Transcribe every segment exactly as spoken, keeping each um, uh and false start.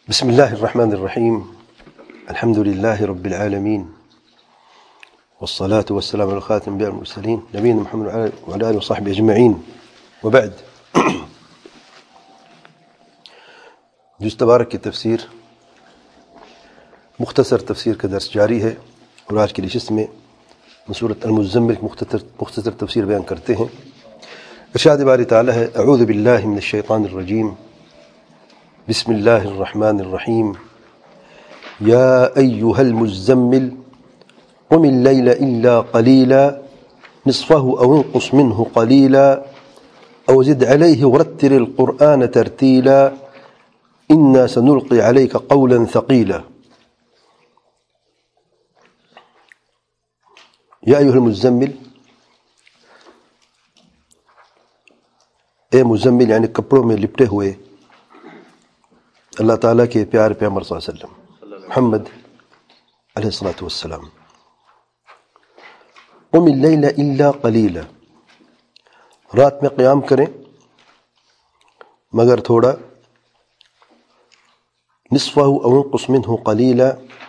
بسم الله الرحمن الرحيم. الحمد لله رب العالمين، والصلاة والسلام على خاتم الأنبياء والمرسلين نبينا محمد وعلى آله وصحبه أجمعين، وبعد. جز تبارک کی تفسیر مختصر تفسیر کا درس جاری ہے، اور آج کی نشست میں سورۃ المزمل کی مختصر مختصر تفسیر بیان کرتے ہیں۔ ارشاد باری تعالی ہے: اعوذ باللہ من الشیطان الرجیم، بسم اللہ الرحمن الرحیم، یا ایہا المزمل قم اللیل الا قلیلا نصفہ او انقص منہ قلیلا او زد علیہ ورتل القرآن ترتیلا انا سنلقی علیک قولا ثقیلا۔ یا ایہا المزمل، اے مزمل یعنی کپڑوں میں لپٹے ہوئے اللہ تعالیٰ کے پیار پیغمبر صلی اللہ علیہ وسلم محمد علیہ الصلاۃ والسلام، قم اللیل الا قلیلا، رات میں قیام کریں مگر تھوڑا، نصفہ او انقص منہ قلیلا،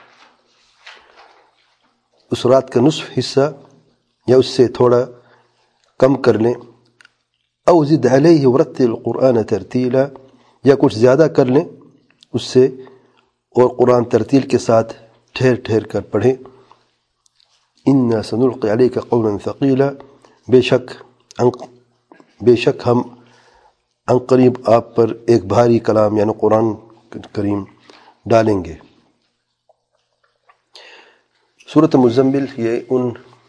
اس رات کا نصف حصہ یا اس سے تھوڑا کم کر لیں، او زد علیہ ورتل القرآن ترتیلا، یا کچھ زیادہ کر لیں اس سے اور قرآن ترتیل کے ساتھ ٹھہر ٹھہر کر پڑھیں۔ انا سنلقی علیک قولا ثقیلا، بے شک بے شک ہم عنقریب آپ پر ایک بھاری کلام یعنی قرآن کریم ڈالیں گے۔ سورۃ مزمل یہ ان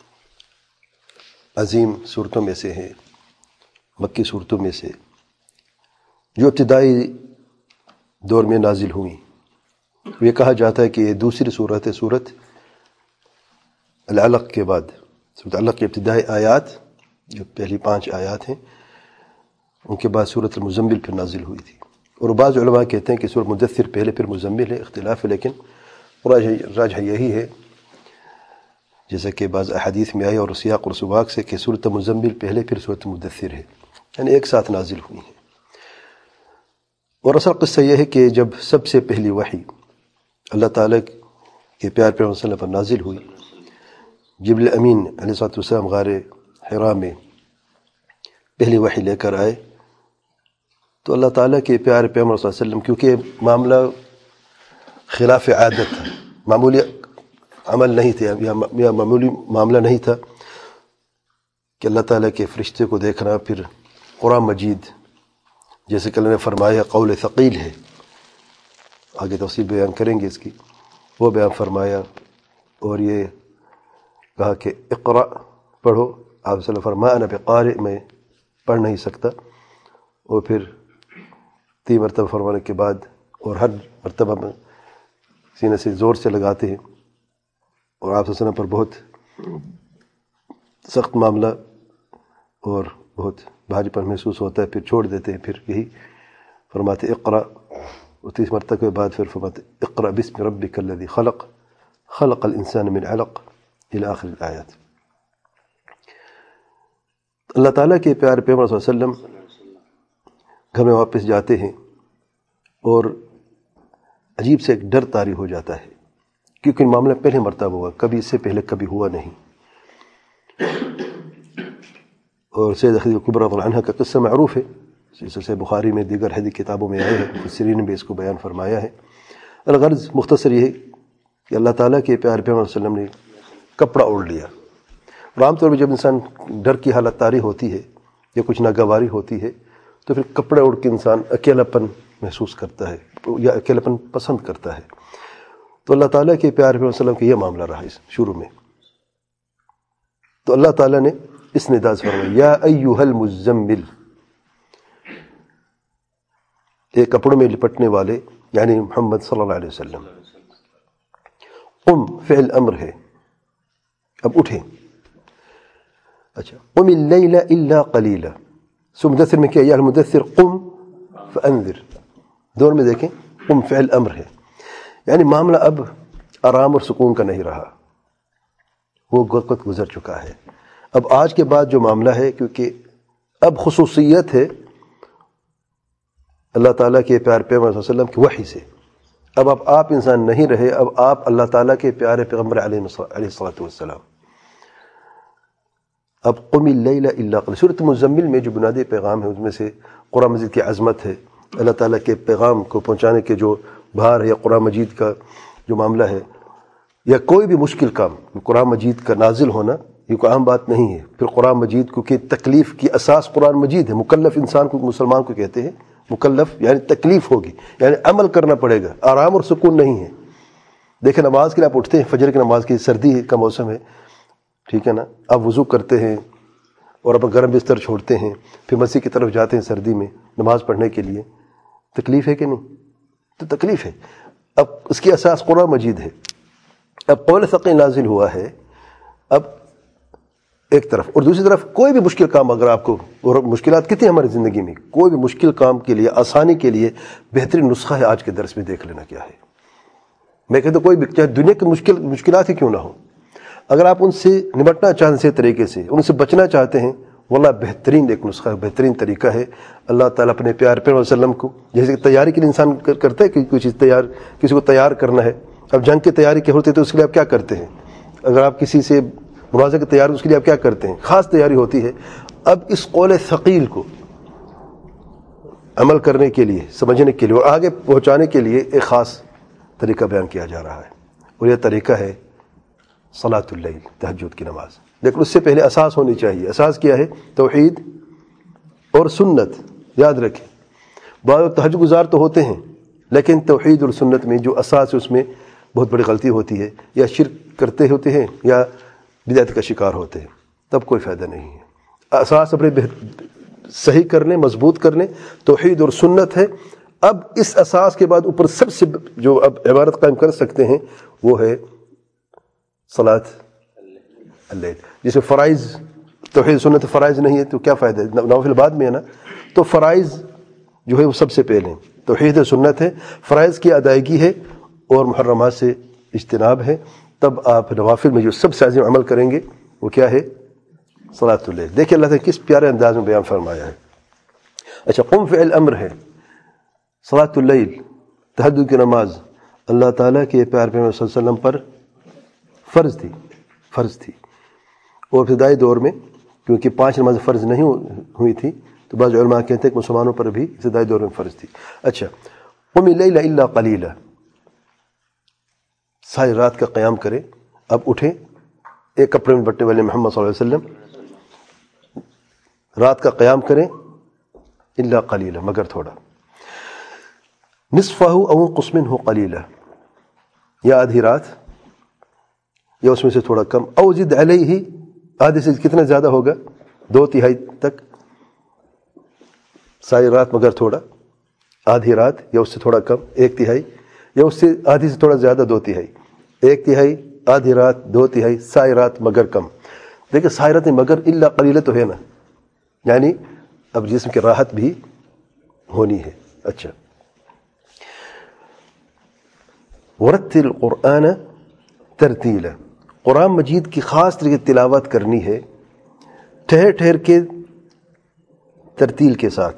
عظیم صورتوں میں سے ہے، مکی صورتوں میں سے، جو ابتدائی دور میں نازل ہوئیں۔ یہ کہا جاتا ہے کہ یہ دوسری صورت ہے سورت العلق کے بعد۔ سورت العلق کی ابتدائی آیات جو پہلی پانچ آیات ہیں ان کے بعد سورت المزمل پھر نازل ہوئی تھی، اور بعض علماء کہتے ہیں کہ سورت مدثر پہلے پھر مزمل ہے، اختلاف ہے، لیکن راجح یہی ہے جیسا کہ بعض احادیث میں آئی اور سیاق اور سباق سے کہ سورت مزمل پہلے پھر سورت مدثر ہے، یعنی ایک ساتھ نازل ہوئی ہیں۔ اور اصل قصہ یہ ہے کہ جب سب سے پہلی وحی اللہ تعالیٰ کے پیار پیغمبر صلی اللہ علیہ وسلم پر نازل ہوئی، جبریل امین علیہ الصلوۃ والسلام غار حراء میں پہلی وحی لے کر آئے، تو اللہ تعالیٰ کے پیار پیغمبر صلی اللہ علیہ وسلم، کیونکہ معاملہ خلاف عادت تھا، معمولی عمل نہیں تھا یا معمولی معاملہ نہیں تھا کہ اللہ تعالیٰ کے فرشتے کو دیکھنا، پھر قرآن مجید جیسے کہ اللہ نے فرمایا قول ثقیل ہے، آگے تفصیل بیان کریں گے اس کی، وہ بیان فرمایا، اور یہ کہا کہ اقرأ پڑھو، آپ صلی اللہ علیہ وسلم فرمایا انا بقارئ، میں پڑھ نہیں سکتا، اور پھر تین مرتبہ فرمانے کے بعد اور ہر مرتبہ میں سینے سے زور سے لگاتے ہیں، اور آپ صلی اللہ علیہ وسلم پر بہت سخت معاملہ اور بہت بھاری پر محسوس ہوتا ہے، پھر چھوڑ دیتے ہیں، پھر یہی فرماتے اقرأ، اور تیس مرتبہ کے بعد پھر فرماتے اقرأ بسم ربک الذی خلق خلق الانسان من علق الی آخر الآیات۔ اللہ تعالیٰ کے پیارے پیغمبر صلی اللہ علیہ وسلم گھر میں واپس جاتے ہیں، اور عجیب سے ایک ڈر طاری ہو جاتا ہے، کیونکہ معاملہ پہلے مرتبہ ہوا، کبھی اس سے پہلے کبھی ہوا نہیں۔ اور سید خدیجہ کبریٰ رضی اللہ عنہا کا قصہ معروف ہے، سلسلہ بخاری میں، دیگر حدیث کتابوں میں آئے ہیں، مفسرین نے بھی اس کو بیان فرمایا ہے۔ الغرض مختصر یہ ہے کہ اللہ تعالیٰ کے پیارے پیغمبر صلی اللہ علیہ وسلم نے کپڑا اوڑھ لیا، اور عام طور پہ جب انسان ڈر کی حالت طاری ہوتی ہے یا کچھ ناگواری ہوتی ہے تو پھر کپڑے اوڑھ کے انسان اکیلا پن محسوس کرتا ہے یا اکیلا پن پسند کرتا ہے۔ تو اللہ تعالیٰ کے پیارے پیغمبر صلی اللہ علیہ وسلم کا یہ معاملہ رہا اس شروع میں، تو اللہ تعالیٰ نے اس نداء سے فرمایا یا ایہا المزمل، ایک کپڑوں میں لپٹنے والے یعنی محمد صلی اللہ علیہ وسلم۔ قم فعل امر ہے، اب اٹھیں۔ اچھا، قم اللیل الا قلیلا، سو مدثر میں کیا یا المدثر قم فانذر، دور میں دیکھیں قم فعل امر ہے، یعنی معاملہ اب آرام اور سکون کا نہیں رہا، وہ وقت گزر چکا ہے۔ اب آج کے بعد جو معاملہ ہے، کیونکہ اب خصوصیت ہے اللہ تعالیٰ کے پیار پیغمبر صلی اللہ علیہ وسلم کی وحی سے، اب اب آپ انسان نہیں رہے، اب آپ اللہ تعالیٰ کے پیارے پیغمبر علیہ الصلوۃ والسلام۔ اب قم اللیل الا قلیلا، سورۃ مزمل میں جو بنیادی پیغام ہے اس میں سے قرآن مجید کی عظمت ہے، اللہ تعالیٰ کے پیغام کو پہنچانے کے جو بھار ہے، یا قرآن مجید کا جو معاملہ ہے، یا کوئی بھی مشکل کام، قرآن مجید کا نازل ہونا یہ کوئی عام بات نہیں ہے۔ پھر قرآن مجید کو کہ تکلیف کی اساس قرآن مجید ہے، مکلف انسان کو، مسلمان کو کہتے ہیں مکلف، یعنی تکلیف ہوگی، یعنی عمل کرنا پڑے گا، آرام اور سکون نہیں ہے۔ دیکھیں نماز کے لیے آپ اٹھتے ہیں، فجر کی نماز کی، سردی کا موسم ہے، ٹھیک ہے نا، آپ وضو کرتے ہیں اور اپنا گرم بستر چھوڑتے ہیں، پھر مسجد کی طرف جاتے ہیں سردی میں نماز پڑھنے کے لیے، تکلیف ہے کہ نہیں؟ تو تکلیف ہے۔ اب اس کی اساس قرآن مجید ہے۔ اب قول ثقیل نازل ہوا ہے، اب ایک طرف، اور دوسری طرف کوئی بھی مشکل کام اگر آپ کو، اور مشکلات کتنی ہماری زندگی میں، کوئی بھی مشکل کام کے لیے، آسانی کے لیے بہترین نسخہ ہے آج کے درس میں دیکھ لینا کیا ہے۔ میں کہتا ہوں کوئی بھی، چاہے دنیا کی مشکل مشکلات ہی کیوں نہ ہو، اگر آپ ان سے نمٹنا چاہتے ہیں طریقے سے، ان سے بچنا چاہتے ہیں، واللہ بہترین ایک نسخہ ہے، بہترین طریقہ ہے۔ اللہ تعالیٰ اپنے پیارے پیغمبر صلی اللہ علیہ وسلم کو، جیسے کہ تیاری کے لیے انسان کرتا ہے کہ کوئی چیز تیار، کسی کو تیار کرنا ہے، اب جنگ کی تیاری کے ہوتے تو اس کے لیے آپ کیا کرتے ہیں؟ اگر آپ کسی سے مناظرے کی تیاری، اس کے لیے آپ کیا کرتے ہیں؟ خاص تیاری ہوتی ہے۔ اب اس قول ثقیل کو عمل کرنے کے لیے، سمجھنے کے لیے اور آگے پہنچانے کے لیے ایک خاص طریقہ بیان کیا جا رہا ہے، اور یہ طریقہ ہے صلاۃ اللیل، تہجد کی نماز۔ لیکن اس سے پہلے اساس ہونی چاہیے۔ اساس کیا ہے؟ توحید اور سنت۔ یاد رکھیں، بعض تہجد گزار تو ہوتے ہیں، لیکن توحید اور سنت میں جو اساس ہے اس میں بہت بڑی غلطی ہوتی ہے، یا شرک کرتے ہوتے ہیں یا بدعت کا شکار ہوتے ہیں، تب کوئی فائدہ نہیں ہے۔ اساس اپنے صحیح کر لیں، مضبوط کر لیں، توحید اور سنت ہے۔ اب اس اساس کے بعد اوپر سب سے جو اب عبادت قائم کر سکتے ہیں وہ ہے صلاۃ اللیل، جسے فرائض، توحید سنت فرائض نہیں ہے تو کیا فائدہ ہے، نوافل بعد میں ہے نا۔ تو فرائض جو ہے وہ سب سے پہلے توحید سنت ہے، فرائض کی ادائیگی ہے اور محرمات سے اجتناب ہے۔ تب آپ نوافل میں جو سب سے عظیم عمل کریں گے وہ کیا ہے؟ صلاۃ اللیل۔ دیکھیں اللہ تعالیٰ کس پیارے انداز میں بیان فرمایا ہے۔ اچھا، قم فعل امر ہے، صلاۃ اللیل تہجد کی نماز اللہ تعالیٰ کے پیارے پیغمبر صلی اللہ علیہ وسلم پر فرض تھی، فرض تھی۔ اور ابتدائی دور میں کیونکہ پانچ نماز فرض نہیں ہوئی تھی تو بعض علماء کہتے ہیں کہ مسلمانوں پر بھی ابتدائی دور میں فرض تھی۔ اچھا، قم اللیل الا قلیلا، ساری رات کا قیام کریں۔ اب اٹھیں، ایک کپڑے میں بٹنے والے محمد صلی اللہ علیہ وسلم رات کا قیام کریں، الا قلیلا، مگر تھوڑا، نصفہ او انقص منہ قلیلا، یا آدھی رات یا اس میں سے تھوڑا کم، او زد علیہ، آدھے سے کتنا زیادہ ہوگا؟ دو تہائی تک، ساری رات مگر تھوڑا، آدھی رات یا اس سے تھوڑا کم، ایک تہائی، یا اس سے آدھی سے تھوڑا زیادہ، دو تہائی، ایک تہائی، آدھی رات، دو تہائی، ساری رات مگر کم۔ دیکھیں ساری رات مگر الا قلیلا تو ہے نا، یعنی اب جسم کی راحت بھی ہونی ہے۔ اچھا، ورتل القرآن ترتیلا، قرآن مجید کی خاص طریقے تلاوت کرنی ہے، ٹھہر ٹھہر کے، ترتیل کے ساتھ۔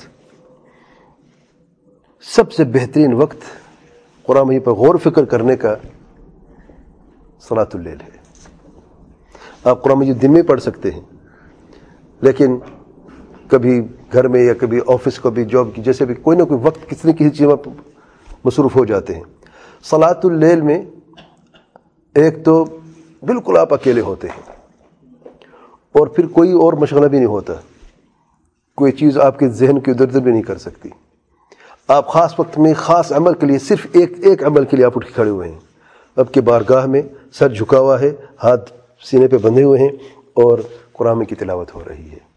سب سے بہترین وقت قرآن مجید پر غور فکر کرنے کا صلاۃ اللیل ہے۔ آپ قرآن مجید دن میں پڑھ سکتے ہیں، لیکن کبھی گھر میں یا کبھی آفس کو بھی، جاب کی، جیسے بھی کوئی نہ کوئی وقت کسی نہ کسی چیز میں مصروف ہو جاتے ہیں۔ صلاۃ اللیل میں ایک تو بالکل آپ اکیلے ہوتے ہیں، اور پھر کوئی اور مشغلہ بھی نہیں ہوتا، کوئی چیز آپ کے ذہن کی ادھر ادھر بھی نہیں کر سکتی۔ آپ خاص وقت میں خاص عمل کے لیے، صرف ایک ایک عمل کے لیے آپ اٹھ کے کھڑے ہوئے ہیں، اب کے بارگاہ میں سر جھکا ہوا ہے، ہاتھ سینے پہ بندھے ہوئے ہیں اور قرآن کی تلاوت ہو رہی ہے۔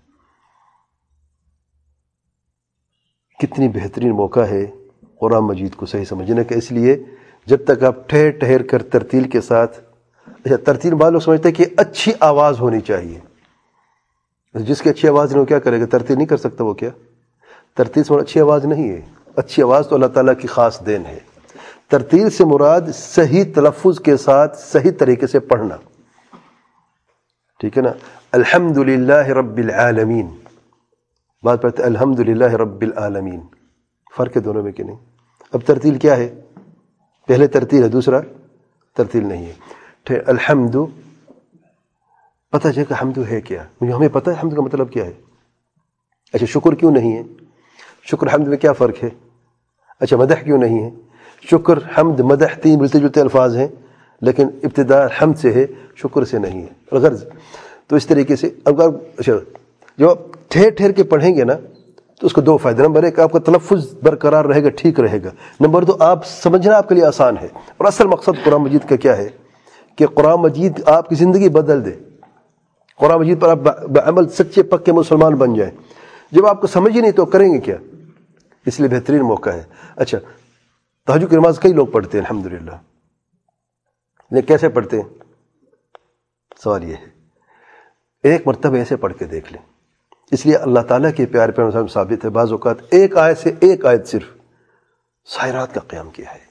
کتنی بہترین موقع ہے قرآن مجید کو صحیح سمجھنے کا۔ اس لیے جب تک آپ ٹھہر ٹھہر کر ترتیل کے ساتھ، اچھا ترتیل بعض لوگ سمجھتے ہیں کہ اچھی آواز ہونی چاہیے، جس کی اچھی آواز نہیں وہ کیا کرے گا؟ ترتیل نہیں کر سکتا وہ کیا؟ ترتیل سے اچھی آواز نہیں ہے، اچھی آواز تو اللہ تعالیٰ کی خاص دین ہے۔ ترتیل سے مراد صحیح تلفظ کے ساتھ صحیح طریقے سے پڑھنا، ٹھیک ہے نا؟ الحمدللہ رب العالمین، بات پڑھتے الحمدللہ رب العالمین، فرق ہے دونوں میں کہ نہیں؟ اب ترتیل کیا ہے؟ پہلے ترتیل ہے، دوسرا ترتیل نہیں ہے. الحمد، پتہ چلے کہ حمد ہے کیا، مجھے ہمیں پتہ ہے حمد کا مطلب کیا ہے. اچھا شکر کیوں نہیں ہے؟ شکر حمد میں کیا فرق ہے؟ اچھا مدح کیوں نہیں ہے؟ شکر حمد مدح تین ملتے جلتے الفاظ ہیں، لیکن ابتدا حمد سے ہے، شکر سے نہیں ہے. غرض تو اس طریقے سے اب اچھا جو آپ ٹھہر ٹھہر کے پڑھیں گے نا تو اس کو دو فائدے. نمبر ایک آپ کا تلفظ برقرار رہے گا، ٹھیک رہے گا. نمبر دو آپ سمجھنا آپ کے لیے آسان ہے. اور اصل مقصد قرآن مجید کا کیا ہے کہ قرآن مجید آپ کی زندگی بدل دے. قرآن مجید پر آپ بعمل سچے پکے مسلمان بن جائیں. جب آپ کو سمجھ ہی نہیں تو کریں گے کیا؟ اس لیے بہترین موقع ہے. اچھا تہجد کی نماز کئی لوگ پڑھتے ہیں الحمدللہ، لیکن کیسے پڑھتے ہیں؟ سوال یہ ہے، ایک مرتبہ ایسے پڑھ کے دیکھ لیں. اس لیے اللہ تعالیٰ کے پیارے پیغمبر میں ثابت ہے بعض اوقات ایک آیت سے ایک آیت صرف ساری رات کا قیام کیا ہے،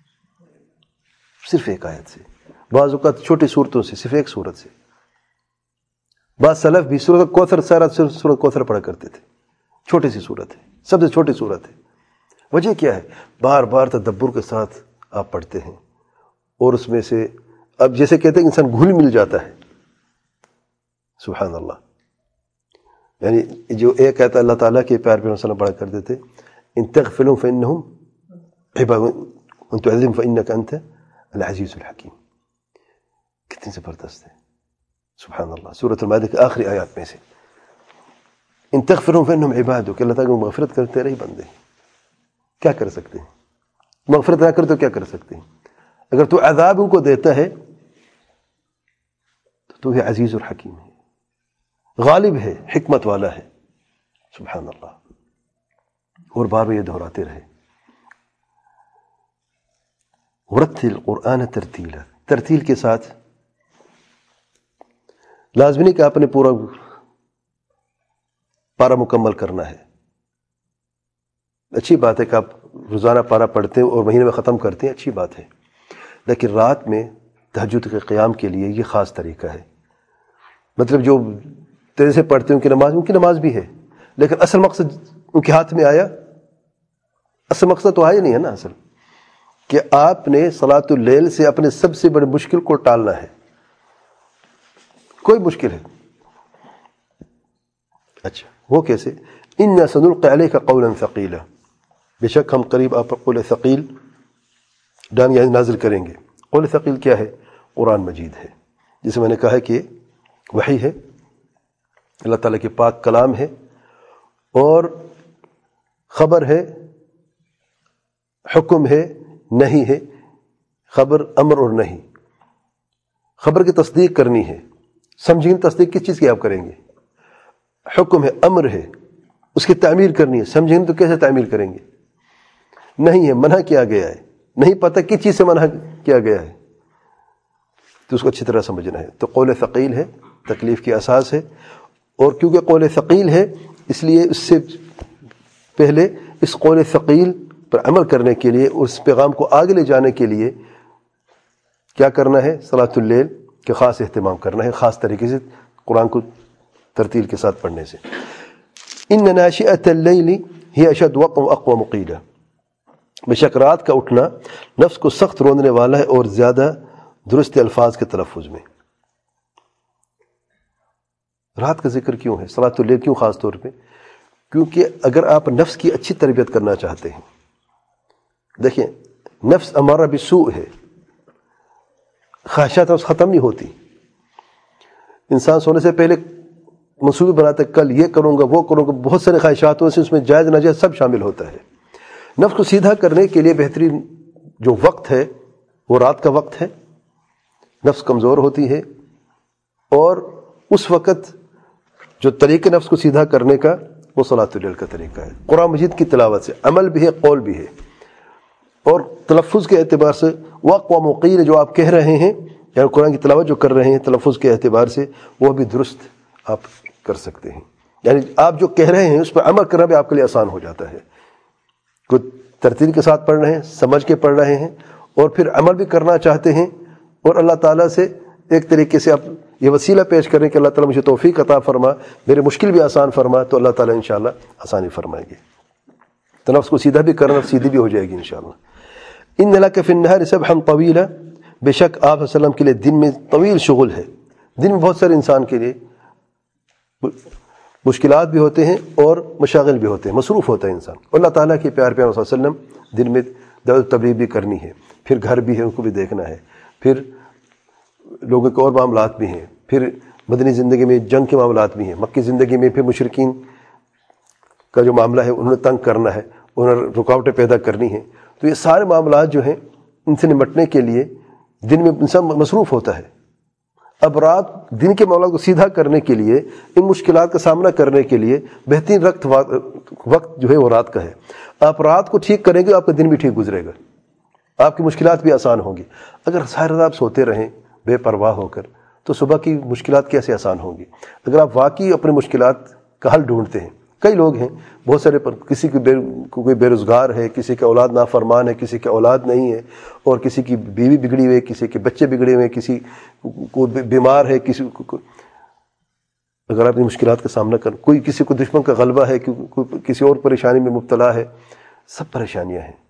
صرف ایک آیت سے. بعض اوقات چھوٹی صورتوں سے، صرف ایک صورت سے. بعض سلف بھی سورۃ کوثر سارا صرف سورۃ کوثر پڑھا کرتے تھے. چھوٹی سی صورت ہے، سب سے چھوٹی صورت ہے. وجہ کیا ہے؟ بار بار تدبر کے ساتھ آپ پڑھتے ہیں، اور اس میں سے اب جیسے کہتے ہیں انسان گھل مل جاتا ہے. سبحان اللہ. یعنی جو ایک کہتا اللہ تعالیٰ کے پیار پیغمبر صلی اللہ علیہ وسلم پڑھا کرتے تھے، ان تغفر لهم فانهم عباد وان تعذبهم فانك انت العزیز الحکیم. کتنی زبردست ہے سبحان اللہ. سورۃ المائدہ کی آخری آیات میں سے ان تغفر لهم فانهم عباد، کہ اللہ تعالیٰ کو مغفرت کرتے رہے بندے. کیا کر سکتے ہیں؟ مغفرت نہ کرے تو کیا کر سکتے ہیں؟ اگر تو عذاب ان کو دیتا ہے تو تو ہے عزیز الحکیم ہے، غالب ہے، حکمت والا ہے. سبحان اللہ. اور بار بار یہ دہراتے رہے. ورتل القرآن ترتیلا، ترتیل کے ساتھ لازمی نہیں کہ آپ نے پورا پارا مکمل کرنا ہے. اچھی بات ہے کہ آپ روزانہ پارا پڑھتے ہیں اور مہینے میں ختم کرتے ہیں، اچھی بات ہے. لیکن رات میں تہجد کے قیام کے لیے یہ خاص طریقہ ہے. مطلب جو تیرے سے پڑھتے ہیں ان کی نماز ان کی نماز بھی ہے، لیکن اصل مقصد ان کے ہاتھ میں آیا، اصل مقصد تو آیا نہیں ہے نا. اصل کہ آپ نے صلاۃ اللیل سے اپنے سب سے بڑے مشکل کو ٹالنا ہے. کوئی مشکل ہے. اچھا وہ کیسے؟ اِنَّا سَنُلْقِي عَلَيْكَ قَوْلًا ثَقِيلًا، بے شک ہم قریب آپ پر قول ثقیل ڈان یعنی نازل کریں گے. قول ثقیل کیا ہے؟ قرآن مجید ہے، جسے میں نے کہا ہے کہ وحی ہے، اللہ تعالیٰ کے پاک کلام ہے، اور خبر ہے، حکم ہے، نہیں ہے. خبر امر اور نہیں. خبر کی تصدیق کرنی ہے، سمجھیں تصدیق کس چیز کی آپ کریں گے؟ حکم ہے، امر ہے، اس کی تعمیل کرنی ہے، سمجھیں تو کیسے تعمیل کریں گے؟ نہیں ہے، منع کیا گیا ہے، نہیں پتہ کس چیز سے منع کیا گیا ہے، تو اس کو اچھی طرح سمجھنا ہے. تو قول ثقیل ہے، تکلیف کی اساس ہے. اور کیونکہ قول ثقیل ہے اس لیے اس سے پہلے اس قول ثقیل پر عمل کرنے کے لیے، اس پیغام کو آگے لے جانے کے لیے کیا کرنا ہے؟ صلاۃ اللیل کے خاص اہتمام کرنا ہے، خاص طریقے سے قرآن کو ترتیل کے ساتھ پڑھنے سے. ان ناشئۃ اللیل ہی اشد وطئا واقوم قیلا، بے شک رات کا اٹھنا نفس کو سخت روندنے والا ہے اور زیادہ درست الفاظ کے تلفظ میں. رات کا ذکر کیوں ہے؟ صلاۃ اللیل کیوں خاص طور پہ؟ کیونکہ اگر آپ نفس کی اچھی تربیت کرنا چاہتے ہیں، دیکھیں نفس امارہ بالسوء ہے، خواہشات نفس ختم نہیں ہوتی. انسان سونے سے پہلے منصوبے بناتا ہے، کل یہ کروں گا وہ کروں گا، بہت سارے خواہشات سے اس میں جائز ناجائز سب شامل ہوتا ہے. نفس کو سیدھا کرنے کے لیے بہترین جو وقت ہے وہ رات کا وقت ہے. نفس کمزور ہوتی ہے، اور اس وقت جو طریقے نفس کو سیدھا کرنے کا وہ صلاۃ اللیل کا طریقہ ہے. قرآن مجید کی تلاوت سے عمل بھی ہے، قول بھی ہے. اور تلفظ کے اعتبار سے واقوام وقیل جو آپ کہہ رہے ہیں، یعنی قرآن کی تلاوت جو کر رہے ہیں تلفظ کے اعتبار سے، وہ بھی درست آپ کر سکتے ہیں. یعنی آپ جو کہہ رہے ہیں اس پر عمل کرنا بھی آپ کے لیے آسان ہو جاتا ہے. کوئی ترتیل کے ساتھ پڑھ رہے ہیں، سمجھ کے پڑھ رہے ہیں، اور پھر عمل بھی کرنا چاہتے ہیں، اور اللہ تعالیٰ سے ایک طریقے سے آپ یہ وسیلہ پیش کریں کہ اللہ تعالیٰ مجھے توفیق عطا فرما، میرے مشکل بھی آسان فرما، تو اللہ تعالیٰ انشاءاللہ آسانی فرمائیں گے. تو نفس کو سیدھا بھی کرنا، سیدھی بھی ہو جائے گی انشاءاللہ. ان لک فی النہار سبحا طویلا، بے شک آپ صلی اللہ علیہ وسلم کے لیے دن میں طویل شغل ہے. دن میں بہت سارے انسان کے لیے مشکلات بھی ہوتے ہیں اور مشاغل بھی ہوتے ہیں، مصروف ہوتا ہے انسان. اللہ تعالیٰ کے پیار پیار صلی اللہ علیہ وسلم دن میں دعوت تبلیغ بھی کرنی ہے، پھر گھر بھی ہے ان کو بھی دیکھنا ہے، پھر لوگوں کے اور معاملات بھی ہیں، پھر مدنی زندگی میں جنگ کے معاملات بھی ہیں، مکی زندگی میں پھر مشرکین کا جو معاملہ ہے انہوں نے تنگ کرنا ہے، انہوں نے رکاوٹیں پیدا کرنی ہیں. تو یہ سارے معاملات جو ہیں ان سے نمٹنے کے لیے دن میں انسان مصروف ہوتا ہے. اب رات دن کے معاملات کو سیدھا کرنے کے لیے، ان مشکلات کا سامنا کرنے کے لیے بہترین وقت وقت جو ہے وہ رات کا ہے. آپ رات کو ٹھیک کریں گے آپ کا دن بھی ٹھیک گزرے گا، آپ کی مشکلات بھی آسان ہوں گی. اگر ساری رات آپ سوتے رہیں بے پرواہ ہو کر تو صبح کی مشکلات کیسے آسان ہوں گی؟ اگر آپ واقعی اپنے مشکلات کا حل ڈھونڈتے ہیں، کئی لوگ ہیں بہت سارے پر کسی کی بے کوئی بے روزگار ہے، کسی کا اولاد نافرمان ہے، کسی کا اولاد نہیں ہے، اور کسی کی بیوی بگڑی ہوئی ہے، کسی کے بچے بگڑے ہوئے ہیں، کسی کو بیمار ہے، کسی کو اگر آپ ان مشکلات کا سامنا کر، کوئی کسی کو دشمن کا غلبہ ہے، کوئی کسی اور پریشانی میں مبتلا ہے، سب پریشانیاں ہیں.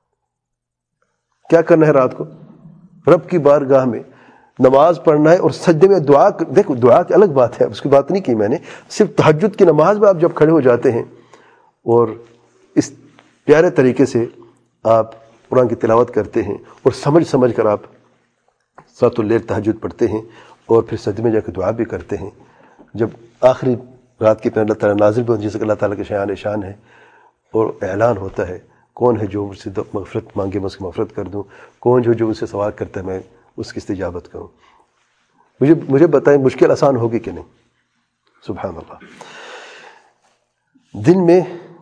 کیا کرنا ہے رات کو؟ رب کی بارگاہ میں نماز پڑھنا ہے اور سجدے میں دعا. دیکھو دعا کی الگ بات ہے، اس کی بات نہیں کی میں نے. صرف تہجد کی نماز میں آپ جب کھڑے ہو جاتے ہیں اور اس پیارے طریقے سے آپ قرآن کی تلاوت کرتے ہیں اور سمجھ سمجھ کر آپ سات اللیل تہجد پڑھتے ہیں اور پھر سجدے میں جا کے دعا بھی کرتے ہیں، جب آخری رات کی پہ اللہ تعالیٰ نازل بھی ہوتی ہے، جس کہ اللہ تعالیٰ کے شان شان ہے، اور اعلان ہوتا ہے کون ہے جو مجھ سے مغفرت مانگے میں اس کی مغفرت کر دوں، کون جو جو مجھ سے سوال کرتا ہے میں اس کی استجابت کروں. مجھے مجھے بتائیں مشکل آسان ہوگی کہ نہیں؟ سبحان اللہ. دن میں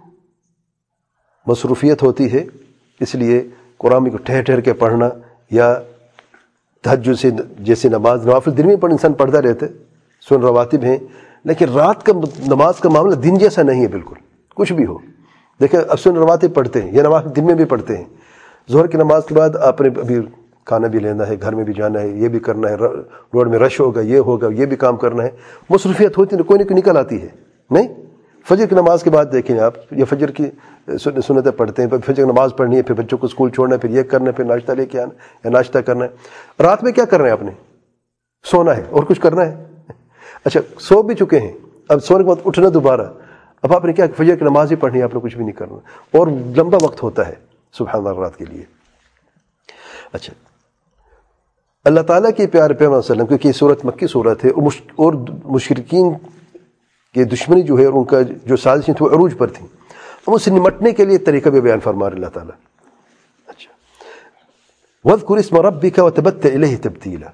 مصروفیت ہوتی ہے، اس لیے قرآن کو ٹھہر ٹھہر کے پڑھنا یا تہجد سے جیسے نماز نوافل دن میں پڑھ انسان پڑھتا رہتا ہے، سن رواتب ہیں، لیکن رات کا نماز کا معاملہ دن جیسا نہیں ہے بالکل، کچھ بھی ہو. دیکھیں اب سن رواتب پڑھتے ہیں یا نوافل دن میں بھی پڑھتے ہیں. ظہر کی نماز کے بعد آپ نے ابھی کھانا بھی لینا ہے، گھر میں بھی جانا ہے، یہ بھی کرنا ہے، روڈ میں رش ہوگا، یہ ہوگا، یہ بھی کام کرنا ہے. مصروفیت ہوتی ہے، کوئی نہ کوئی نکل آتی ہے. نہیں، فجر کی نماز کے بعد دیکھیں آپ، یہ فجر کی سنتیں پڑھتے ہیں، فجر کی نماز پڑھنی ہے، پھر بچوں کو اسکول چھوڑنا ہے، پھر یہ کرنا ہے، پھر ناشتہ لے کے آنا یا ناشتہ کرنا ہے. رات میں کیا کرنا ہے آپ نے؟ سونا ہے اور کچھ کرنا ہے. اچھا سو بھی چکے ہیں، اب سونے کے بعد اٹھنا دوبارہ، اب آپ نے کیا فجر کی نماز ہی پڑھنی ہے، آپ نے کچھ بھی نہیں کرنا، اور لمبا وقت ہوتا ہے سبحان اللہ رات کے لیے. اچھا اللہ تعالیٰ کے پیارے پیغمبر صلی اللہ علیہ وسلم، کیونکہ یہ صورت مکی صورت ہے اور مشرکین کی دشمنی جو ہے اور ان کا جو سازشیں تھیں وہ عروج پر تھیں، ہم اس سے نمٹنے کے لیے طریقہ بھی بیان فرما رہے اللہ تعالیٰ. اچھا وَاذْكُرِ اسْمَ رَبِّكَ وَتَبَتَّلْ إِلَيْهِ تَبْتِيلًا،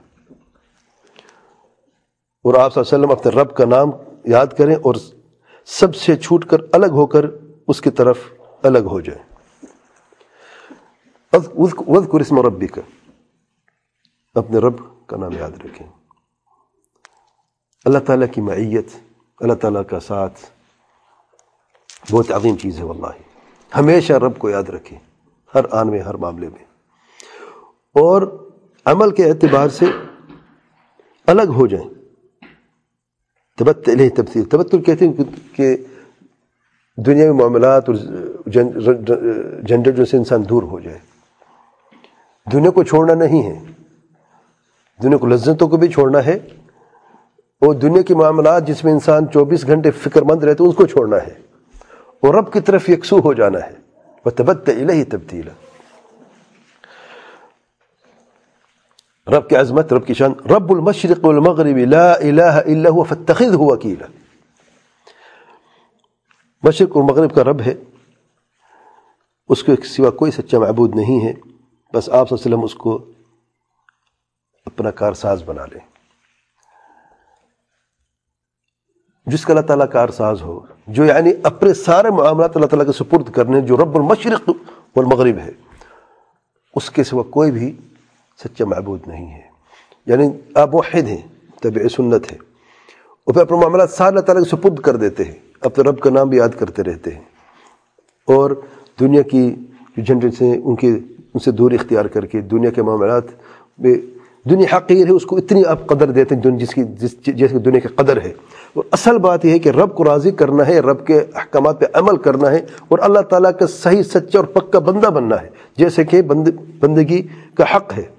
اور آپ صلی اللہ علیہ وسلم اپنے رب کا نام یاد کریں اور سب سے چھوٹ کر الگ ہو کر اس کی طرف الگ ہو جائیں. وَاذْكُرِ اسْمَ رَبِّكَ، اپنے رب کا نام یاد رکھیں. اللہ تعالیٰ کی معیت، اللہ تعالیٰ کا ساتھ بہت عظیم چیز ہے واللہ. ہمیشہ رب کو یاد رکھیں ہر آن میں، ہر معاملے میں، اور عمل کے اعتبار سے الگ ہو جائیں. تبتل الیہ تبتیل، تبتل کہتے ہیں کہ دنیاوی معاملات اور جھنجھٹوں سے انسان دور ہو جائے. دنیا کو چھوڑنا نہیں ہے، دنیا کو لذتوں کو بھی چھوڑنا ہے، اور دنیا کے معاملات جس میں انسان چوبیس گھنٹے فکر مند رہتے ان کو چھوڑنا ہے، اور رب کی طرف یکسو ہو جانا ہے. وَتَبَتَّلْ إِلَيْهِ تَبْتِيلًا. رب کی عظمت، رب کی شان، رب المشرق والمغرب لا الہ الا هو فاتخذه وکیلا. مشرق اور مغرب کا رب ہے، اس کے سوا کوئی سچا معبود نہیں ہے، بس آپ صلی اللہ علیہ وسلم اس کو اپنا کارساز بنا لیں. جس کا اللہ تعالیٰ کارساز ہو، جو یعنی اپنے سارے معاملات اللہ تعالیٰ کے سپرد کرنے، جو رب المشرق والمغرب ہے، اس کے سوا کوئی بھی سچا معبود نہیں ہے. یعنی آپ موحد ہیں، تابع سنت ہے، اور پھر اپنے معاملات سارے اللہ تعالیٰ کے سپرد کر دیتے ہیں، اپنے رب کا نام بھی یاد کرتے رہتے ہیں، اور دنیا کی جو جھنجھٹ سے ان کے ان سے دور اختیار کر کے دنیا کے معاملات میں، دنیا حقیر ہے اس کو اتنی آپ قدر دیتے ہیں جس کی جس جیسے دنیا کی قدر ہے. اور اصل بات یہ ہے کہ رب کو راضی کرنا ہے، رب کے احکامات پہ عمل کرنا ہے، اور اللہ تعالیٰ کا صحیح سچا اور پکا بندہ بننا ہے. جیسے کہ بند بندگی کا حق ہے.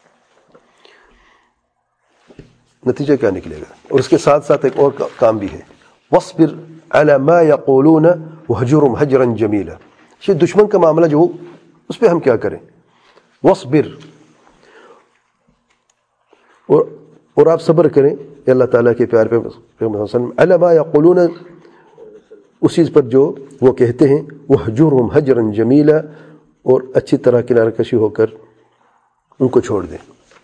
نتیجہ کیا نکلے گا؟ اور اس کے ساتھ ساتھ ایک اور کام بھی ہے، وَاصْبِرْ عَلَى مَا يَقُولُونَ وَهْجُرْهُمْ هَجْرًا جَمِيلًا. یہ دشمن کا معاملہ جو اس پہ ہم کیا کریں؟ وَاصْبِرْ، اور اور آپ صبر کریں اللہ تعالیٰ کے پیارے پیغمبر صلی اللہ علیہ وسلم، عَلَى مَا يَقُولُونَ، اس چیز پر جو وہ کہتے ہیں، وَهْجُرْهُمْ هَجْرًا جَمِيلًا، اور اچھی طرح کنارہ کشی ہو کر ان کو چھوڑ دیں.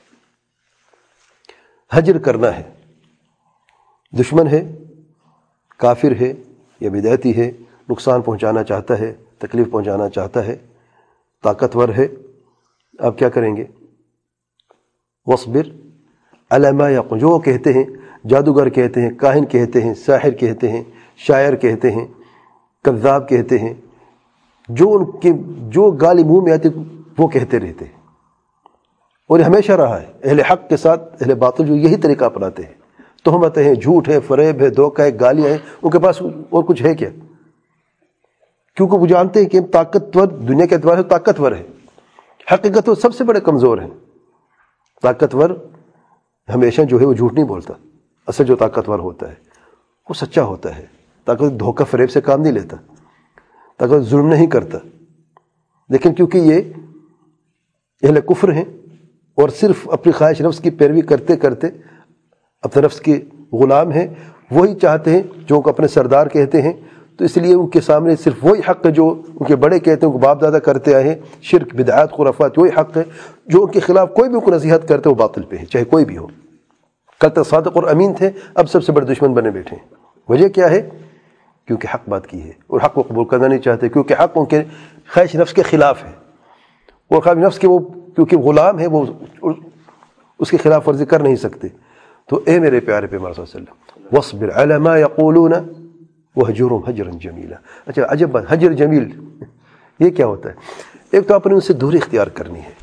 حجر کرنا ہے، دشمن ہے، کافر ہے یا بدعتی ہے، نقصان پہنچانا چاہتا ہے، تکلیف پہنچانا چاہتا ہے، طاقتور ہے، آپ کیا کریں گے؟ وَاصْبِرْ عَلَى مَا يَقُولُونَ، جو کہتے ہیں، جادوگر کہتے ہیں، کاہن کہتے ہیں، ساحر کہتے ہیں، شاعر کہتے ہیں، کذاب کہتے ہیں، جو ان کے جو گالی منہ میں آتی وہ کہتے رہتے ہیں. اور یہ ہمیشہ رہا ہے، اہل حق کے ساتھ اہل باطل جو یہی طریقہ اپناتے ہیں. تہمتیں ہیں، جھوٹ ہے، فریب ہے، دھوکہ ہے، گالیاں ہیں، ان کے پاس اور کچھ ہے کیا؟ کیونکہ وہ جانتے ہیں کہ طاقتور دنیا کے اعتبار سے طاقتور ہے، حقیقت وہ سب سے بڑے کمزور ہیں. طاقتور ہمیشہ جو ہے وہ جھوٹ نہیں بولتا، اصل جو طاقتور ہوتا ہے وہ سچا ہوتا ہے. طاقتور دھوکہ فریب سے کام نہیں لیتا، طاقتور ظلم نہیں کرتا. لیکن کیونکہ یہ اہل کفر ہیں اور صرف اپنی خواہش نفس کی پیروی کرتے کرتے اپنے نفس کے غلام ہیں، وہی چاہتے ہیں جو ان کو اپنے سردار کہتے ہیں، تو اس لیے ان کے سامنے صرف وہی حق ہے جو ان کے بڑے کہتے ہیں، ان کو باپ دادا کرتے آئے ہیں، شرک بدعات خرافات، وہی حق ہے. جو ان کے خلاف کوئی بھی ان کو نصیحت کرتے وہ باطل پہ ہے، چاہے کوئی بھی ہو. کل تک صادق اور امین تھے، اب سب سے بڑے دشمن بنے بیٹھے ہیں. وجہ کیا ہے؟ کیونکہ حق بات کی ہے اور حق کو قبول کرنا نہیں چاہتے، کیونکہ حق ان کے خواہش نفس کے خلاف ہے، اور خواہش نفس کے وہ کیونکہ غلام ہے، وہ اس کی خلاف ورزی کر نہیں سکتے. تو اے میرے پیارے پیغمبر صلی اللہ علیہ وسلم، وَاصْبِرْ عَلَى مَا يَقُولُونَ وَهْجُرْهُمْ هَجْرًا جَمِيلًا. اچھا عجب بات، حجر جمیل یہ کیا ہوتا ہے؟ ایک تو آپ نے ان سے دوری اختیار کرنی ہے،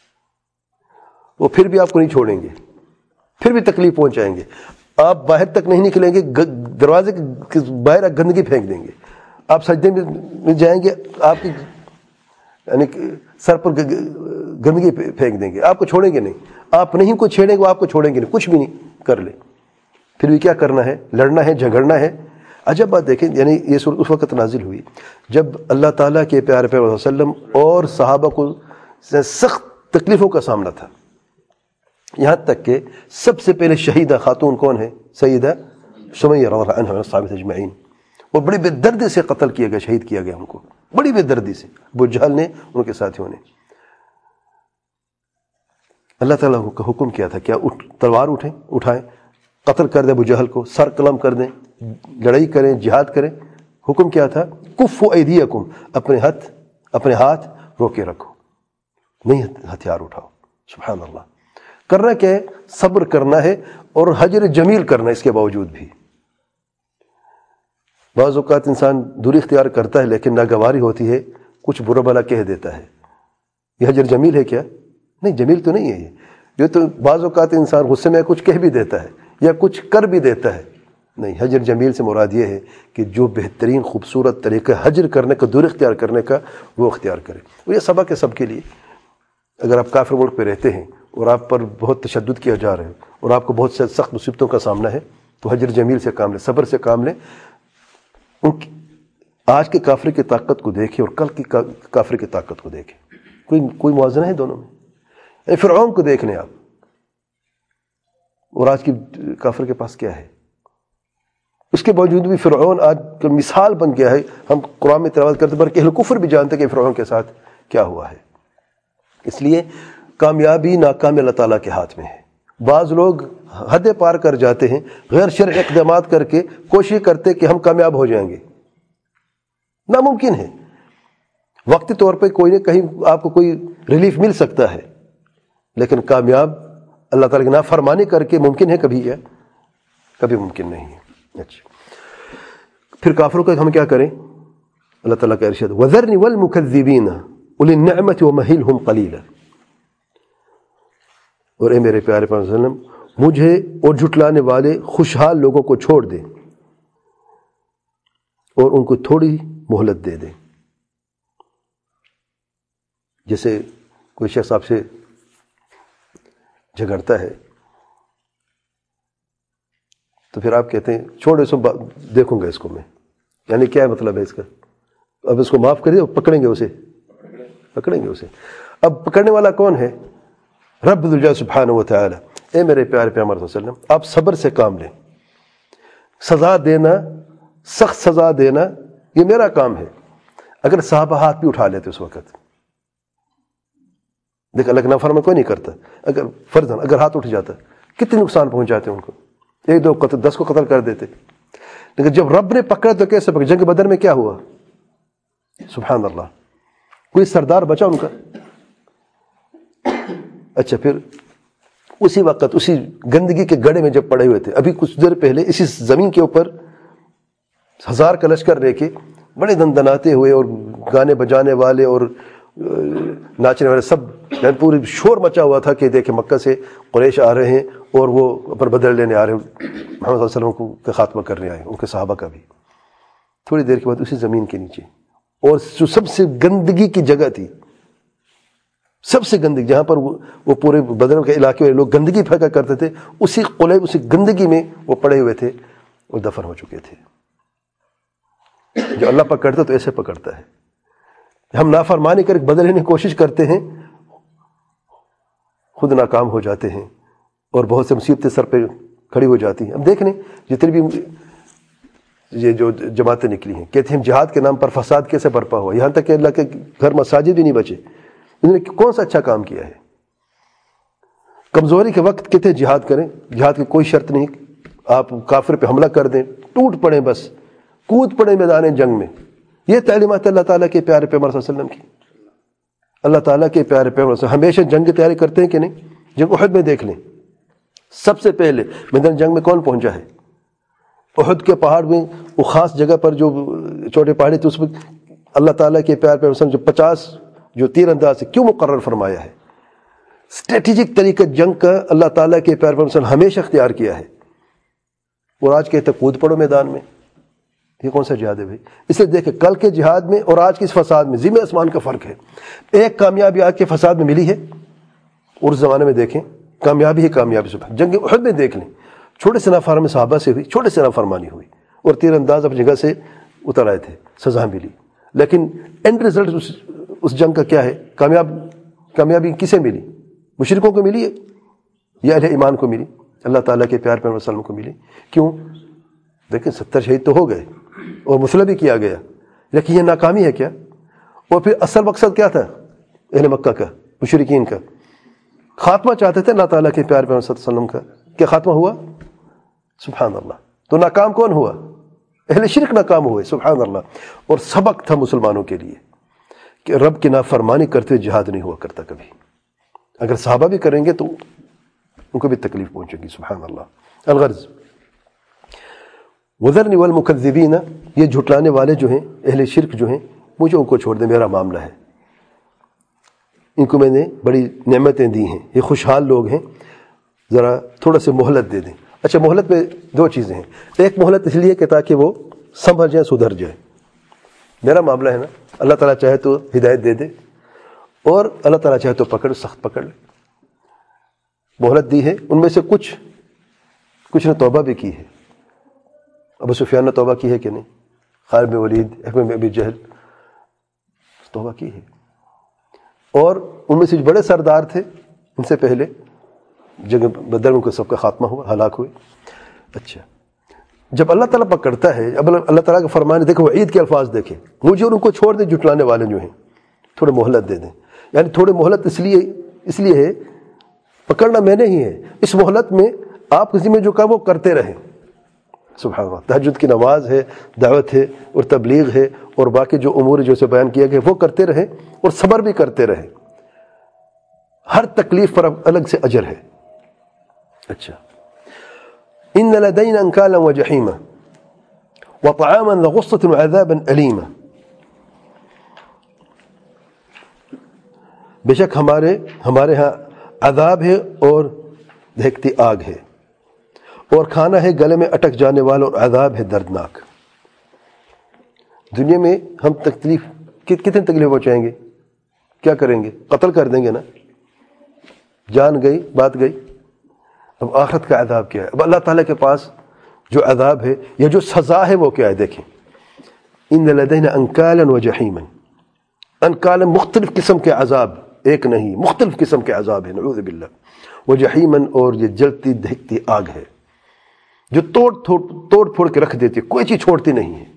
وہ پھر بھی آپ کو نہیں چھوڑیں گے، پھر بھی تکلیف پہنچائیں گے. آپ باہر تک نہیں نکلیں گے، دروازے کے باہر گندگی پھینک دیں گے. آپ سجدے میں جائیں گے، آپ کی یعنی سر پر گندگی پھینک دیں گے، آپ کو چھوڑیں گے نہیں. آپ نہیں کو چھیڑیں گے، وہ آپ کو چھوڑیں گے نہیں، کچھ بھی نہیں کر لیں. پھر بھی کیا کرنا ہے؟ لڑنا ہے، جھگڑنا ہے. عجب بات دیکھیں، یعنی یہ سورت اس وقت نازل ہوئی جب اللہ تعالیٰ کے پیارے پیغمبر صلی اللہ علیہ وسلم اور صحابہ کو سخت تکلیفوں کا سامنا تھا. یہاں تک کہ سب سے پہلے شہیدہ خاتون کون ہے؟ سیدہ سمیہ رضی اللہ عنہا والصحابہ اجمعین. اور بڑی بے دردی سے قتل کیا گیا، شہید کیا گیا ان کو، بڑی بے دردی سے، ابو جہل نے، ان کے ساتھیوں نے. اللہ تعالیٰ کا حکم کیا تھا، کیا اٹھ تلوار اٹھیں اٹھائیں، قتل کر دیں ابو جہل کو، سر قلم کر دیں، لڑائی کریں، جہاد کریں. حکم کیا تھا؟ کفوا ایدیکم، اپنے ہاتھ اپنے ہاتھ روکے رکھو، نہیں ہتھیار اٹھاؤ. سبحان اللہ. کرنا کیا ہے؟ صبر کرنا ہے اور حجر جمیل کرنا. اس کے باوجود بھی بعض اوقات انسان دوری اختیار کرتا ہے لیکن ناگواری ہوتی ہے، کچھ برا بھلا کہہ دیتا ہے. یہ حجر جمیل ہے کیا؟ نہیں، جمیل تو نہیں ہے یہ. یہ تو بعض اوقات انسان غصے میں کچھ کہہ بھی دیتا ہے یا کچھ کر بھی دیتا ہے. نہیں، حجر جمیل سے مراد یہ ہے کہ جو بہترین خوبصورت طریقہ حجر کرنے کا، دور اختیار کرنے کا، وہ اختیار کرے. وہ یہ سبق ہے سب کے لیے. اگر آپ کافر ملک پہ رہتے ہیں اور آپ پر بہت تشدد کیا جا رہا ہے اور آپ کو بہت سے سخت مصیبتوں کا سامنا ہے، تو حجر جمیل سے کام لیں، صبر سے کام لیں. ان کی آج کے کافر کی طاقت کو دیکھیں اور کل کی کافر کی طاقت کو دیکھیں، کوئی کوئی موازنہ ہے دونوں میں؟ فرعون کو دیکھ لیں آپ، اور آج کی کافر کے پاس کیا ہے. اس کے باوجود بھی فرعون آج کا مثال بن گیا ہے. ہم قرآن میں تلاوت کرتے بلکہ اہل کفر بھی جانتے کہ فرعون کے ساتھ کیا ہوا ہے. اس لیے کامیابی ناکامی اللہ تعالیٰ کے ہاتھ میں ہے. بعض لوگ حد پار کر جاتے ہیں، غیر شرعی اقدامات کر کے کوشش کرتے کہ ہم کامیاب ہو جائیں گے. ناممکن ہے. وقتی طور پہ کوئی نہ کہیں آپ کو کوئی ریلیف مل سکتا ہے، لیکن کامیاب اللہ تعالیٰ کی نافرمانی کر کے ممکن ہے کبھی؟ کیا کبھی ممکن نہیں ہے. اچھا، پھر کافروں کا ہم کیا کریں؟ اللہ تعالیٰ کا ارشاد، وَذَرْنِ وَالْمُكَذِّبِينَ أُولِي النِّعْمَةِ وَمَهِّلْهُمْ قَلِيلًا. اور اے میرے پیارے پیغمبر صلی اللہ علیہ وسلم، مجھے اور جھٹلانے والے خوشحال لوگوں کو چھوڑ دیں اور ان کو تھوڑی مہلت دے دیں. جیسے کوئی شخص آپ سے جھگڑتا ہے تو پھر آپ کہتے ہیں چھوڑ اس کو، دیکھوں گا اس کو میں، یعنی کیا ہے مطلب ہے اس کا؟ اب اس کو معاف کریے، پکڑیں گے اسے پکڑیں گے اسے اب پکڑنے والا کون ہے؟ رب ذوالجلال سبحانہ و تعالی۔ اے میرے پیارے پیغمبر صلی اللہ علیہ وسلم، آپ صبر سے کام لیں۔ سزا دینا، سخت سزا دینا، یہ میرا کام ہے۔ اگر صحابہ ہاتھ بھی اٹھا لیتے اس وقت، دیکھ اللہ کے نافرمان کوئی نہیں کرتا، اگر فرضاً اگر ہاتھ اٹھ جاتا کتنے نقصان پہنچ جاتے ان کو، ایک دو قتل، دس کو قتل کر دیتے۔ لیکن جب رب نے پکڑا تو کیسے پکڑا؟ جنگ بدر میں کیا ہوا؟ سبحان اللہ، کوئی سردار بچا ان کا؟ اچھا، پھر اسی وقت اسی گندگی کے گڑھے میں جب پڑے ہوئے تھے، ابھی کچھ دیر پہلے اسی زمین کے اوپر ہزار کا لشکر لے کے بڑے دندناتے ہوئے اور گانے بجانے والے اور ناچنے والے سب پوری شور مچا ہوا تھا کہ دیکھیں مکہ سے قریش آ رہے ہیں اور وہ پر بدل لینے آ رہے ہیں، محمد صلی اللہ علیہ وسلم کو کا خاتمہ کرنے آئے، ان کے صحابہ کا بھی۔ تھوڑی دیر کے بعد اسی زمین کے نیچے، اور جو سب سے گندگی کی جگہ تھی، سب سے گندگی، جہاں پر وہ پورے بدر کے علاقے والے لوگ گندگی پھینکا کرتے تھے، اسی قلیب، اسی گندگی میں وہ پڑے ہوئے تھے اور دفن ہو چکے تھے۔ جو اللہ پکڑتا تو ایسے پکڑتا ہے۔ ہم نافرمانی کر بدلنے کی کوشش کرتے ہیں، خود ناکام ہو جاتے ہیں اور بہت سے مصیبتیں سر پہ کھڑی ہو جاتی ہیں۔ اب دیکھ لیں جتنی بھی یہ جو جماعتیں نکلی ہیں، کہتے ہیں جہاد کے نام پر فساد کیسے برپا ہوا، یہاں تک کہ اللہ کے گھر مساجد بھی نہیں بچے۔ انہوں نے کون سا اچھا کام کیا ہے؟ کمزوری کے وقت کہتے ہیں جہاد کریں، جہاد کی کوئی شرط نہیں، آپ کافر پہ حملہ کر دیں، ٹوٹ پڑیں، بس کود پڑیں میدان جنگ میں۔ یہ تعلیمات اللہ تعالیٰ کے پیارے پیغمبر صلی اللہ علیہ وسلم کی۔ اللہ تعالیٰ کے پیارے پیغمبر صلی اللہ علیہ وسلم ہمیشہ جنگ کی تیاری کرتے ہیں کہ نہیں؟ جنگ احد میں دیکھ لیں، سب سے پہلے میدان جنگ میں کون پہنچا ہے؟ احد کے پہاڑ میں، وہ خاص جگہ پر جو چھوٹے پہاڑی تھے، اس میں اللہ تعالیٰ کے پیارے پیغمبر صلی اللہ علیہ وسلم جو پچاس جو تیر انداز سے کیوں مقرر فرمایا ہے؟ اسٹریٹجک طریقہ جنگ کا اللہ تعالیٰ کے پیارے پیغمبر صلی اللہ علیہ وسلم ہمیشہ اختیار کیا ہے، اور آج کہتے ہیں کود پڑو میدان میں۔ یہ کون سا جہاد ہے بھائی؟ اس لیے دیکھیں کل کے جہاد میں اور آج کے اس فساد میں زمین آسمان کا فرق ہے۔ ایک کامیابی آج کے فساد میں ملی ہے، اور اس زمانے میں دیکھیں کامیابی ہی کامیابی سے۔ جنگ احد میں دیکھ لیں، چھوٹے سے نافرمانی صحابہ سے ہوئی، چھوٹے سے نافرمانی ہوئی، اور تیر انداز اپنی جگہ سے اتر آئے تھے، سزا ملی، لیکن اینڈ رزلٹ اس, اس جنگ کا کیا ہے؟ کامیاب کامیابی کسے ملی؟ مشرکوں کو ملی ہے یا اہل ایمان کو ملی؟ اللہ تعالیٰ کے پیار پیغمبر صلی اللہ علیہ وسلم کو ملی۔ کیوں؟ دیکھیں ستر شہید تو ہو گئے اور مسلح بھی کیا گیا، لیکن یہ ناکامی ہے کیا؟ اور پھر اصل مقصد کیا تھا اہل مکہ کا، مشرکین کا؟ خاتمہ چاہتے تھے اللہ تعالیٰ کے پیار پیغمبر صلی اللہ علیہ وسلم کا، کیا خاتمہ ہوا؟ سبحان اللہ۔ تو ناکام کون ہوا؟ اہل شرک ناکام ہوئے، سبحان اللہ۔ اور سبق تھا مسلمانوں کے لیے کہ رب کی نافرمانی کرتے ہوئے جہاد نہیں ہوا کرتا کبھی۔ اگر صحابہ بھی کریں گے تو ان کو بھی تکلیف پہنچے گی، سبحان اللہ۔ الغرض وذرنی والمکذبین، یہ جھٹلانے والے جو ہیں، اہل شرک جو ہیں، مجھے ان کو چھوڑ دیں، میرا معاملہ ہے، ان کو میں نے بڑی نعمتیں دی ہیں، یہ خوشحال لوگ ہیں، ذرا تھوڑا سے مہلت دے دیں۔ اچھا، مہلت میں دو چیزیں ہیں، ایک مہلت اس لیے کہ تاکہ وہ سنبھل جائیں، سدھر جائیں، میرا معاملہ ہے نا، اللہ تعالیٰ چاہے تو ہدایت دے دے، اور اللہ تعالیٰ چاہے تو پکڑ، سخت پکڑ لے۔ مہلت دی ہے، ان میں سے کچھ کچھ نے توبہ بھی کی ہے۔ ابو سفیان نے توبہ کی ہے کہ نہیں؟ خالد بن ولید، عکرمہ بن ابی جہل توبہ کی ہے، اور ان میں سے جو بڑے سردار تھے ان سے پہلے جنگ بدر میں ان کو سب کا خاتمہ ہوا، ہلاک ہوئے۔ اچھا، جب اللہ تعالیٰ پکڑتا ہے، اب اللہ تعالیٰ کا فرمان ہے، دیکھو وعید کے الفاظ دیکھیں، مجھے ان کو چھوڑ دیں جھٹلانے والے جو ہیں، تھوڑے مہلت دے دیں۔ یعنی تھوڑے مہلت اس لیے اس لیے ہے، پکڑنا میں نے ہی ہے، اس مہلت میں آپ کسی میں جو کہا وہ کرتے رہیں۔ سبحان اللہ، تہجد کی نماز ہے، دعوت ہے اور تبلیغ ہے اور باقی جو امور جو سے بیان کیا گیا وہ کرتے رہیں، اور صبر بھی کرتے رہیں، ہر تکلیف پر الگ سے اجر ہے۔ اچھا، ان لدینا انکالا وجحیما وطعاما ذا غصۃ وعذابا الیما، بے شک ہمارے ہمارے ہاں عذاب ہے اور دہکتی آگ ہے، اور کھانا ہے گلے میں اٹک جانے والا، اور عذاب ہے دردناک۔ دنیا میں ہم تکلیف کتنی تکلیف پہنچائیں گے؟ کیا کریں گے؟ قتل کر دیں گے نا، جان گئی بات گئی۔ اب آخرت کا عذاب کیا ہے؟ اب اللہ تعالیٰ کے پاس جو عذاب ہے یا جو سزا ہے وہ کیا ہے؟ دیکھیں، ان لدینا انکالا و جحیما، انکالا مختلف قسم کے عذاب، ایک نہیں مختلف قسم کے عذاب ہے، نعوذ باللہ، و جحیما، اور یہ جلتی دہکتی آگ ہے جو توڑ توڑ پھوڑ کے رکھ دیتی ہے، کوئی چیز چھوڑتی نہیں ہے۔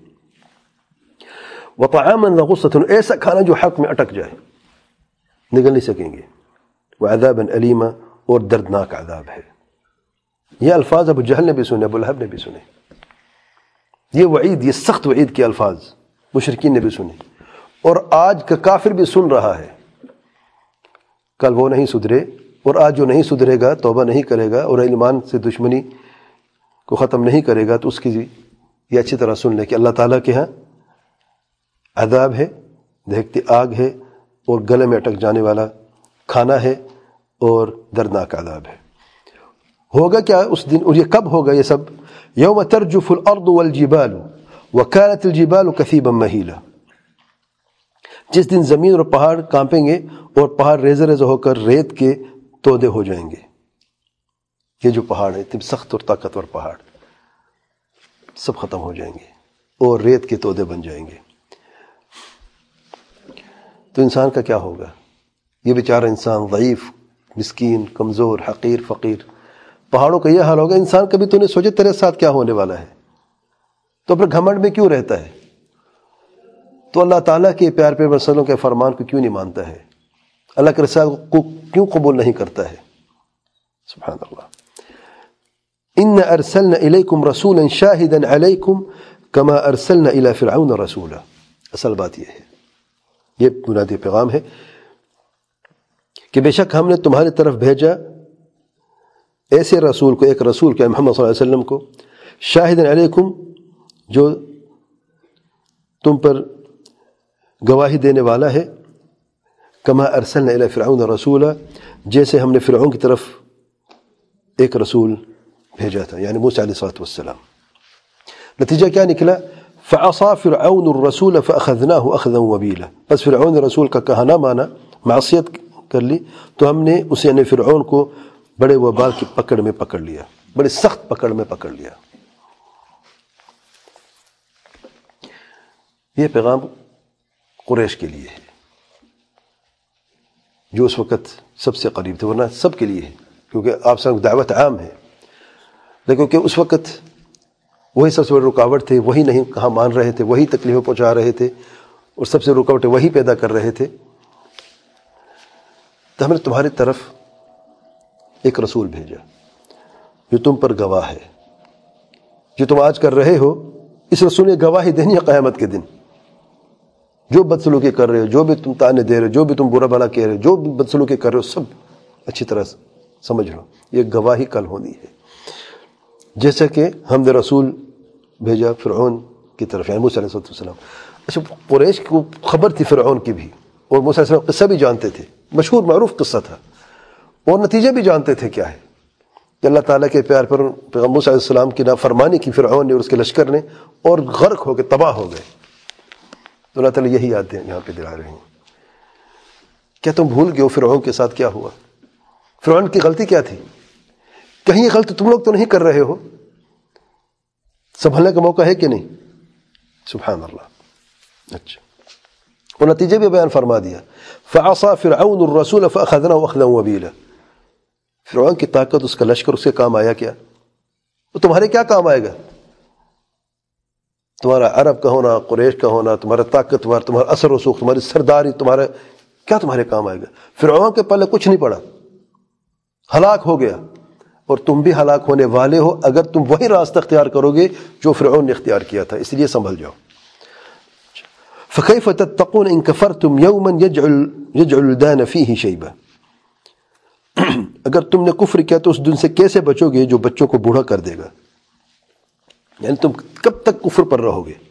وطعاما ذا غصۃ، ایسا کھانا جو حق میں اٹک جائے، نگل نہیں سکیں گے۔ وعذابا علیما، اور دردناک عذاب ہے۔ یہ الفاظ ابو جہل نے بھی سنے، ابو لہب نے بھی سنے، یہ وعید، یہ سخت وعید کے الفاظ مشرکین نے بھی سنے، اور آج کا کافر بھی سن رہا ہے۔ کل وہ نہیں سدھرے، اور آج جو نہیں سدھرے گا، توبہ نہیں کرے گا اور ایمان سے دشمنی کو ختم نہیں کرے گا، تو اس کی یہ اچھی طرح سن لے کہ اللہ تعالیٰ کے ہاں عذاب ہے، دہکتی آگ ہے، اور گلے میں اٹک جانے والا کھانا ہے، اور دردناک عذاب ہے۔ ہوگا کیا اس دن، اور یہ کب ہوگا یہ سب؟ یوم ترجف الارض والجبال وكانت الجبال كثيبا مهيلا، جس دن زمین اور پہاڑ کانپیں گے اور پہاڑ ریزہ ریزہ ہو کر ریت کے تودے ہو جائیں گے۔ یہ جو پہاڑ ہے، سخت اور طاقتور پہاڑ، سب ختم ہو جائیں گے اور ریت کے تودے بن جائیں گے۔ تو انسان کا کیا ہوگا؟ یہ بیچارہ انسان ضعیف، مسکین، کمزور، حقیر، فقیر، پہاڑوں کا یہ حال ہوگا۔ انسان کبھی تو نے سوچے تیرے ساتھ کیا ہونے والا ہے، تو پھر گھمنڈ میں کیوں رہتا ہے؟ تو اللہ تعالیٰ کے پیار پیار رسولوں کے فرمان کو کیوں نہیں مانتا ہے؟ اللہ کے رسالت کو کیوں قبول نہیں کرتا ہے؟ سبحان اللہ۔ ان ارسلنا الیکم رسولا شاہدا علیکم کما ارسلنا الی فرعون رسولا، اصل بات یہ ہے، یہ بنیادی پیغام ہے کہ بے شک ہم نے تمہاری طرف بھیجا ایسے رسول کو، ایک رسول کو، محمد صلی اللہ علیہ وسلم کو، شاہدن علیکم، جو تم پر گواہی دینے والا ہے، کما ارسلنا الی فرعون رسولا، جیسے ہم نے فرعون کی طرف ایک رسول بھیجا تھا، یعنی موسیٰ علیہ السلام۔ نتیجہ کیا نکلا؟ فعصى فرعون الرسول فاخذناه اخذا وبیلا، بس فرعون رسول کا کہا نہ مانا، معصیت کر لی، تو ہم نے اسے یعنی فرعون کو بڑے وبال کی پکڑ میں پکڑ لیا، بڑے سخت پکڑ میں پکڑ لیا۔ یہ پیغام قریش کے لیے ہے، جو اس وقت سب سے قریب تھے، ورنہ سب کے لیے ہے، کیونکہ آپ سے دعوت عام ہے، لیکن کہ اس وقت وہی سب سے بڑی رکاوٹ تھے، وہی نہیں کہاں مان رہے تھے، وہی تکلیفیں پہنچا رہے تھے، اور سب سے رکاوٹیں وہی پیدا کر رہے تھے۔ تو ہم نے تمہاری طرف ایک رسول بھیجا جو تم پر گواہ ہے، جو تم آج کر رہے ہو، اس رسول نے گواہی دینی ہے قیامت کے دن۔ جو بدسلوکی کر رہے ہو، جو بھی تم تانے دے رہے ہو، جو بھی تم برا بھلا کہہ رہے ہو، جو بھی بدسلوکی کر رہے ہو، سب اچھی طرح سمجھ لو، یہ گواہی کل ہونی ہے۔ جیسا کہ ہم نے رسول بھیجا فرعون کی طرف، یعنی موسیٰ علیہ السلام۔ اچھا، قریش کو خبر تھی فرعون کی بھی، اور موسیٰ علیہ السلام قصہ بھی جانتے تھے، مشہور معروف قصہ تھا، اور نتیجہ بھی جانتے تھے کیا ہے، کہ اللہ تعالیٰ کے پیار پر پیغمبر موسیٰ علیہ السلام کی نافرمانی کی فرعون نے اور اس کے لشکر نے، اور غرق ہو گئے، تباہ ہو گئے۔ تو اللہ تعالیٰ یہی یاد یہاں پہ دلا رہے ہیں، کیا تم بھول گئے ہو فرعون کے ساتھ کیا ہوا؟ فرعون کی غلطی کیا تھی؟ کہیں یہ غلطی تم لوگ تو نہیں کر رہے ہو؟ سنبھلنے کا موقع ہے کہ نہیں؟ سبحان اللہ۔ اچھا، اور نتیجے بھی بیان فرما دیا، فعصى فرعون الرسول فاخذناه اخذا وبیلا۔ فرعون کی طاقت، اس کا لشکر، اس کے کام آیا کیا؟ تو تمہارے کیا کام آئے گا؟ تمہارا عرب کا ہونا، قریش کا ہونا، تمہارا طاقتور، تمہارا اثر و رسوخ، تمہاری سرداری، تمہارا کیا تمہارے کام آئے گا؟ فرعون کے پلے کچھ نہیں پڑا، ہلاک ہو گیا، اور تم بھی ہلاک ہونے والے ہو اگر تم وہی راستہ اختیار کرو گے جو فرعون نے اختیار کیا تھا، اس لیے سنبھل جاؤ۔ فَكَيْفَ تَتَّقُونَ إِن كَفَرْتُمْ يَوْمًا يَجْعَلُ يَجْعَلُ الْوِلْدَانَ فِيهِ شَيْبًا، اگر تم نے کفر کیا تو اس دن سے کیسے بچو گے جو بچوں کو بوڑھا کر دے گا؟ یعنی تم کب تک کفر پر رہو گے؟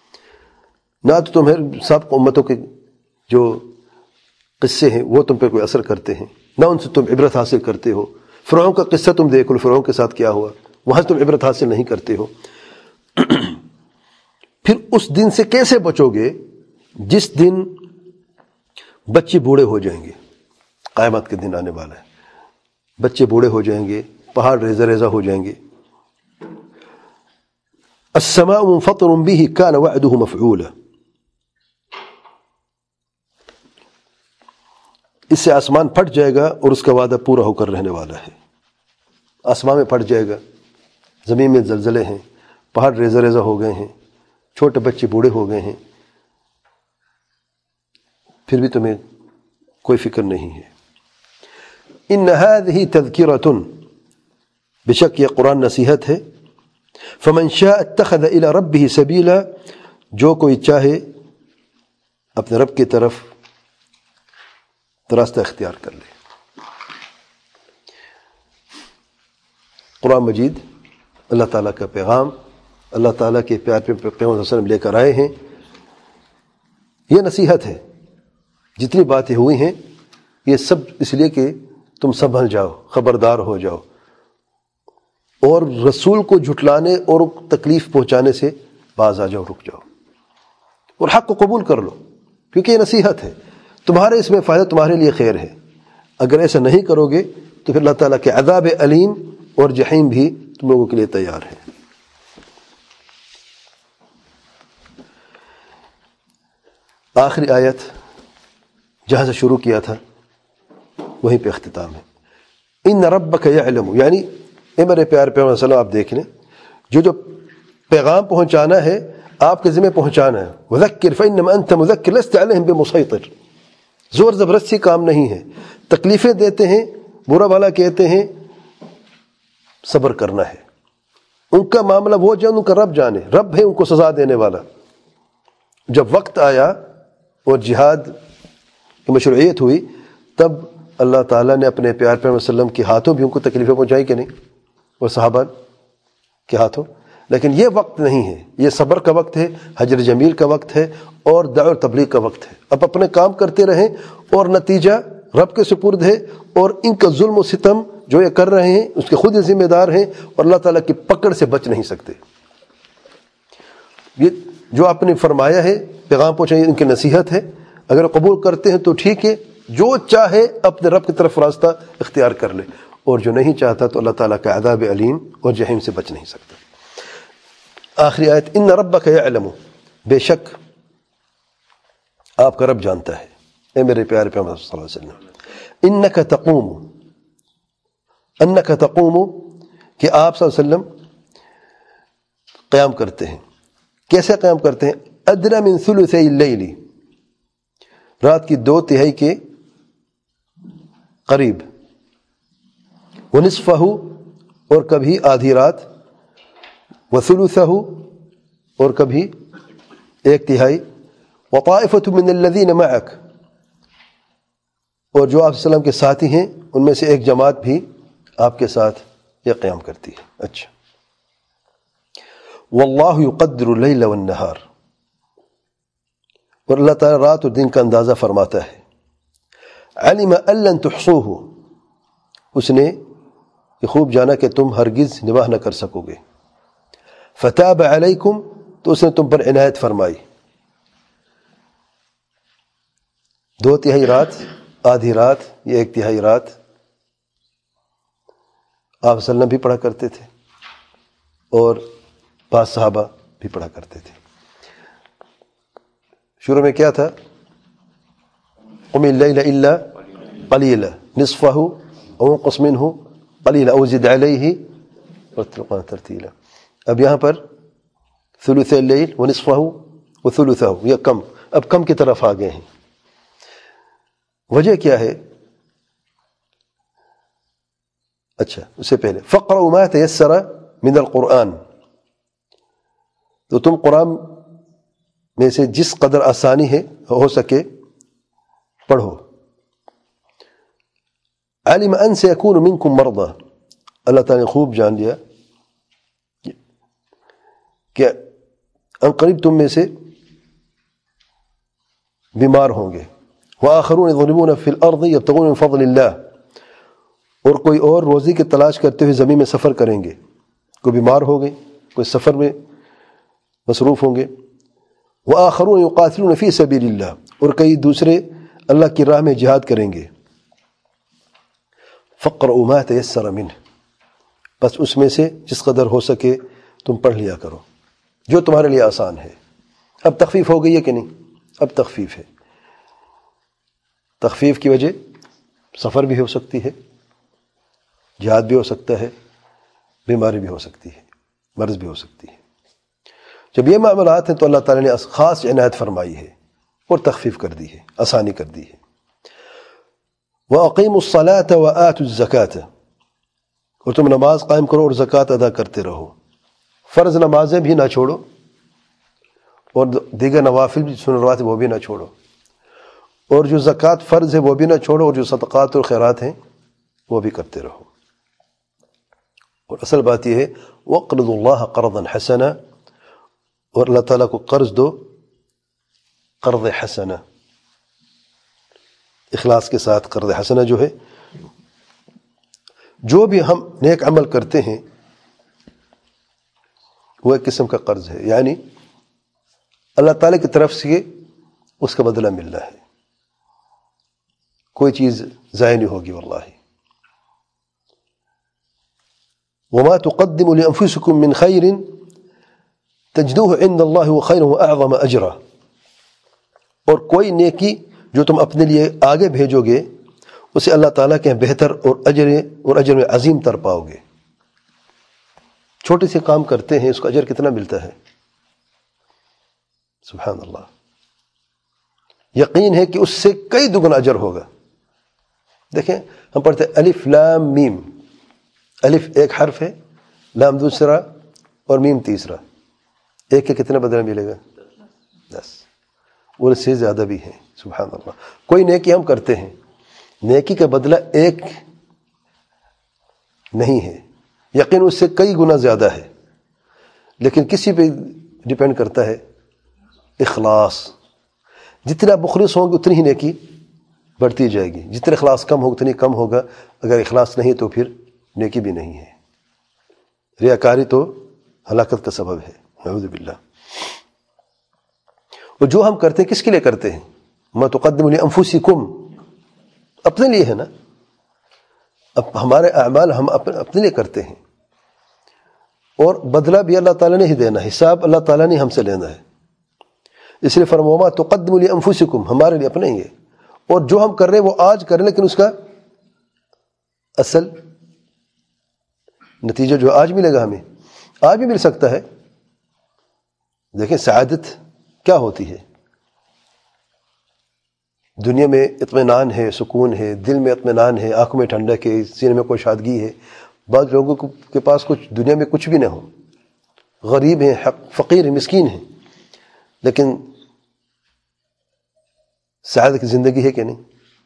نہ تو تمہیں سابق امتوں کے جو قصے ہیں وہ تم پہ کوئی اثر کرتے ہیں، نہ ان سے تم عبرت حاصل کرتے ہو۔ فرعون کا قصہ تم دیکھ لو، فرعون کے ساتھ کیا ہوا، وہاں سے تم عبرت حاصل نہیں کرتے ہو۔ پھر اس دن سے کیسے بچو گے جس دن بچے بوڑھے ہو جائیں گے، قیامت کے دن آنے والا ہے، بچے بوڑھے ہو جائیں گے، پہاڑ ریزہ ریزہ ہو جائیں گے. السماء منفطر به كان وعده مفعولا. اس سے آسمان پھٹ جائے گا اور اس کا وعدہ پورا ہو کر رہنے والا ہے. آسمان میں پھٹ جائے گا، زمین میں زلزلے ہیں، پہاڑ ریزہ ریزہ ہو گئے ہیں، چھوٹے بچے بوڑھے ہو گئے ہیں، پھر بھی تمہیں کوئی فکر نہیں ہے. ان هذه تذکرۃ، بے شک یہ قرآن نصیحت ہے. فمن شاء اتخذ الى ربه سبیلا، جو کوئی چاہے اپنے رب کی طرف راستہ اختیار کر لے. قرآن مجید اللہ تعالیٰ کا پیغام، اللہ تعالیٰ کے پیار پہ پیغمبر صلی اللہ علیہ وسلم لے کر آئے ہیں. یہ نصیحت ہے. جتنی باتیں ہوئی ہیں یہ سب اس لیے کہ تم سنبھل جاؤ، خبردار ہو جاؤ، اور رسول کو جھٹلانے اور تکلیف پہنچانے سے باز آ جاؤ، رک جاؤ، اور حق کو قبول کر لو، کیونکہ یہ نصیحت ہے. تمہارے اس میں فائدہ، تمہارے لیے خیر ہے. اگر ایسا نہیں کرو گے تو پھر اللہ تعالیٰ کے عذاب علیم اور جہنم بھی تم لوگوں کے لیے تیار ہے. آخری آیت جہاں سے شروع کیا تھا وہیں پہ اختتام ہے. ان ربک یعلم، یعنی اے میرے پیارے پیغمبر صلی اللہ علیہ وسلم، آپ دیکھ لیں جو جو پیغام پہنچانا ہے آپ کے ذمہ پہنچانا ہے. وذکر فانما انت مذکر لست علیہم بمسیطر. زور زبردستی کام نہیں ہے. تکلیفیں دیتے ہیں، برا بھلا کہتے ہیں، صبر کرنا ہے. ان کا معاملہ وہ جان ان کا رب جانے، رب ہے ان کو سزا دینے والا. جب وقت آیا اور جہاد کی مشروعیت ہوئی تب اللہ تعالیٰ نے اپنے پیار پیغمبر صلی اللہ علیہ وسلم کے ہاتھوں بھی ان کو تکلیفیں پہنچائی کہ نہیں، اور صحابہ کے ہاتھوں. لیکن یہ وقت نہیں ہے، یہ صبر کا وقت ہے، حجر جمیل کا وقت ہے، اور دعوت اور تبلیغ کا وقت ہے. اب اپنے کام کرتے رہیں اور نتیجہ رب کے سپرد ہے، اور ان کا ظلم و ستم جو یہ کر رہے ہیں اس کے خود ہی ذمہ دار ہیں، اور اللہ تعالیٰ کی پکڑ سے بچ نہیں سکتے. یہ جو آپ نے فرمایا ہے پیغام پہنچائی، ان کی نصیحت ہے. اگر قبول کرتے ہیں تو ٹھیک ہے، جو چاہے اپنے رب کی طرف راستہ اختیار کر لے، اور جو نہیں چاہتا تو اللہ تعالیٰ کا عذاب علیم اور جہنم سے بچ نہیں سکتا. آخری آیت، ان ربک یعلم، بے شک آپ کا رب جانتا ہے. اے میرے پیارے پیغمبر صلی اللہ علیہ وسلم، انک تقوم، انک تقوم کہ آپ صلی اللہ علیہ وسلم قیام کرتے ہیں. کیسے قیام کرتے ہیں؟ ادنی من ثلثی اللیل، رات کی دو تہائی کے قریب، ونصفہ، اور کبھی آدھی رات، وثلثہ، اور کبھی ایک تہائی، وطائفۃ من الذین معک، اور جو آپ صلی اللہ علیہ وسلم کے ساتھی ہیں ان میں سے ایک جماعت بھی آپ کے ساتھ یہ قیام کرتی ہے. اچھا، واللہ یقدر اللیل والنہار، اور اللہ تعالیٰ رات اور دن کا اندازہ فرماتا ہے. علم ان لن تحصوہ، اس نے یہ خوب جانا کہ تم ہرگز نباہ نہ کر سکو گے. فتاب علیکم، تو اس نے تم پر عنایت فرمائی. دو تہائی رات، آدھی رات، یہ ایک تہائی رات آپ صلی اللہ علیہ وسلم بھی پڑھا کرتے تھے اور بعض صحابہ بھی پڑھا کرتے تھے. شروع میں کیا تھا؟ قم اللیل الا قلیلا نصفہ او انقص منہ قلیلا او زد علیہ ورتل القرآن ترتیلا. اب یہاں پر ثلث اللیل ونصفہ وثلثہ، یہ کم، اب کم کی طرف آ گئے ہیں. وجہ کیا ہے؟ اچھا، اس سے پہلے فقرؤوا ما تیسر من القرآن، تو تم قرآن میں سے جس قدر آسانی ہے ہو سکے پڑھو. علم ان سيكون منكم مرضى، اللہ تعالیٰ نے خوب جان لیا کہ ان قریب تم میں سے بیمار ہوں گے. وآخرون يضربون في الارض يبتغون من فضل اللہ، اور کوئی اور روزی کی تلاش کرتے ہوئے زمین میں سفر کریں گے. کوئی بیمار ہو گئے، کوئی سفر میں مصروف ہوں گے. وآخرون يقاتلون في سبيل اللہ، اور کئی دوسرے اللہ کی راہ میں جہاد کریں گے، فَاقْرَؤُوا مَا تَيَسَّرَ مِنْهُ، بس اس میں سے جس قدر ہو سکے تم پڑھ لیا کرو، جو تمہارے لیے آسان ہے۔ اب تخفیف ہو گئی ہے کہ نہیں؟ اب تخفیف ہے۔ تخفیف کی وجہ سفر بھی ہو سکتی ہے، جہاد بھی ہو سکتا ہے، بیماری بھی ہو سکتی ہے، مرض بھی ہو سکتی ہے۔ جب یہ معاملات ہیں تو اللہ تعالیٰ نے خاص عنایت فرمائی ہے اور تخفیف کر دی ہے، آسانی کر دی ہے۔ وَأَقِيمُوا الصَّلَاةَ وَآتُوا الزَّكَاةَ، اور تم نماز قائم کرو اور زکوٰۃ ادا کرتے رہو۔ فرض نمازیں بھی نہ چھوڑو اور دیگر نوافل بھی سنوات وہ بھی نہ چھوڑو، اور جو زکوٰۃ فرض ہے وہ بھی نہ چھوڑو، اور جو صدقات اور خیرات ہیں وہ بھی کرتے رہو۔ اور اصل بات یہ ہے وَاقْرِضُوا اللَّهَ قَرْضًا حَسَنًا، اور اللہ تعالیٰ کو قرض دو قرض حسنہ، اخلاص کے ساتھ۔ قرض حسنہ جو ہے، جو بھی ہم نیک عمل کرتے ہیں وہ ایک قسم کا قرض ہے، یعنی اللہ تعالیٰ کی طرف سے اس کا بدلہ ملنا ہے، کوئی چیز ضائع نہیں ہوگی واللہ۔ وَمَا تُقَدِّمُوا لِأَنفُسِكُم مِّن خَيْرٍ تَجِدُوهُ عِندَ اللَّهِ وَخَيْرًا وَأَعْظَمَ أَجْرًا، اور کوئی نیکی جو تم اپنے لیے آگے بھیجو گے اسے اللہ تعالیٰ کے بہتر اور اجر اور اجر میں عظیم تر پاؤ گے۔ چھوٹے سے کام کرتے ہیں، اس کا اجر کتنا ملتا ہے، سبحان اللہ۔ یقین ہے کہ اس سے کئی دگنا اجر ہوگا۔ دیکھیں ہم پڑھتے ہیں الف لام میم، الف ایک حرف ہے، لام دوسرا اور میم تیسرا، ایک کے کتنا بدلہ ملے گا؟ دس، اور اس سے زیادہ بھی ہیں، سبحان اللہ۔ کوئی نیکی ہم کرتے ہیں، نیکی کا بدلہ ایک نہیں ہے، یقین اس سے کئی گنا زیادہ ہے، لیکن کسی پہ ڈیپینڈ کرتا ہے اخلاص۔ جتنا مخلص ہوں گے اتنی ہی نیکی بڑھتی جائے گی، جتنا اخلاص کم ہوگا اتنی کم ہوگا۔ اگر اخلاص نہیں تو پھر نیکی بھی نہیں ہے۔ ریاکاری تو ہلاکت کا سبب ہے، نعوذ باللہ۔ اور جو ہم کرتے ہیں کس کے لیے کرتے ہیں؟ ما تقدموا لانفسکم، اپنے لیے ہے نا، اب ہمارے اعمال ہم اپنے لیے کرتے ہیں، اور بدلہ بھی اللہ تعالیٰ نے ہی دینا ہے، حساب اللہ تعالیٰ نے ہم سے لینا ہے۔ اس لیے فرمایا وما تقدموا لانفسکم، ہمارے لیے اپنے ہی ہے، اور جو ہم کر رہے ہیں وہ آج کر رہے ہیں، لیکن اس کا اصل نتیجہ جو آج ملے گا ہمیں، آج بھی مل سکتا ہے۔ دیکھیں سعادت کیا ہوتی ہے، دنیا میں اطمینان ہے، سکون ہے، دل میں اطمینان ہے، آنکھوں میں ٹھنڈک ہے، سینے میں کوئی شادگی ہے۔ بعض لوگوں کے پاس کچھ دنیا میں کچھ بھی نہ ہو، غریب ہیں، فقیر ہیں، مسکین ہیں، لیکن سعادت کی زندگی ہے کہ نہیں،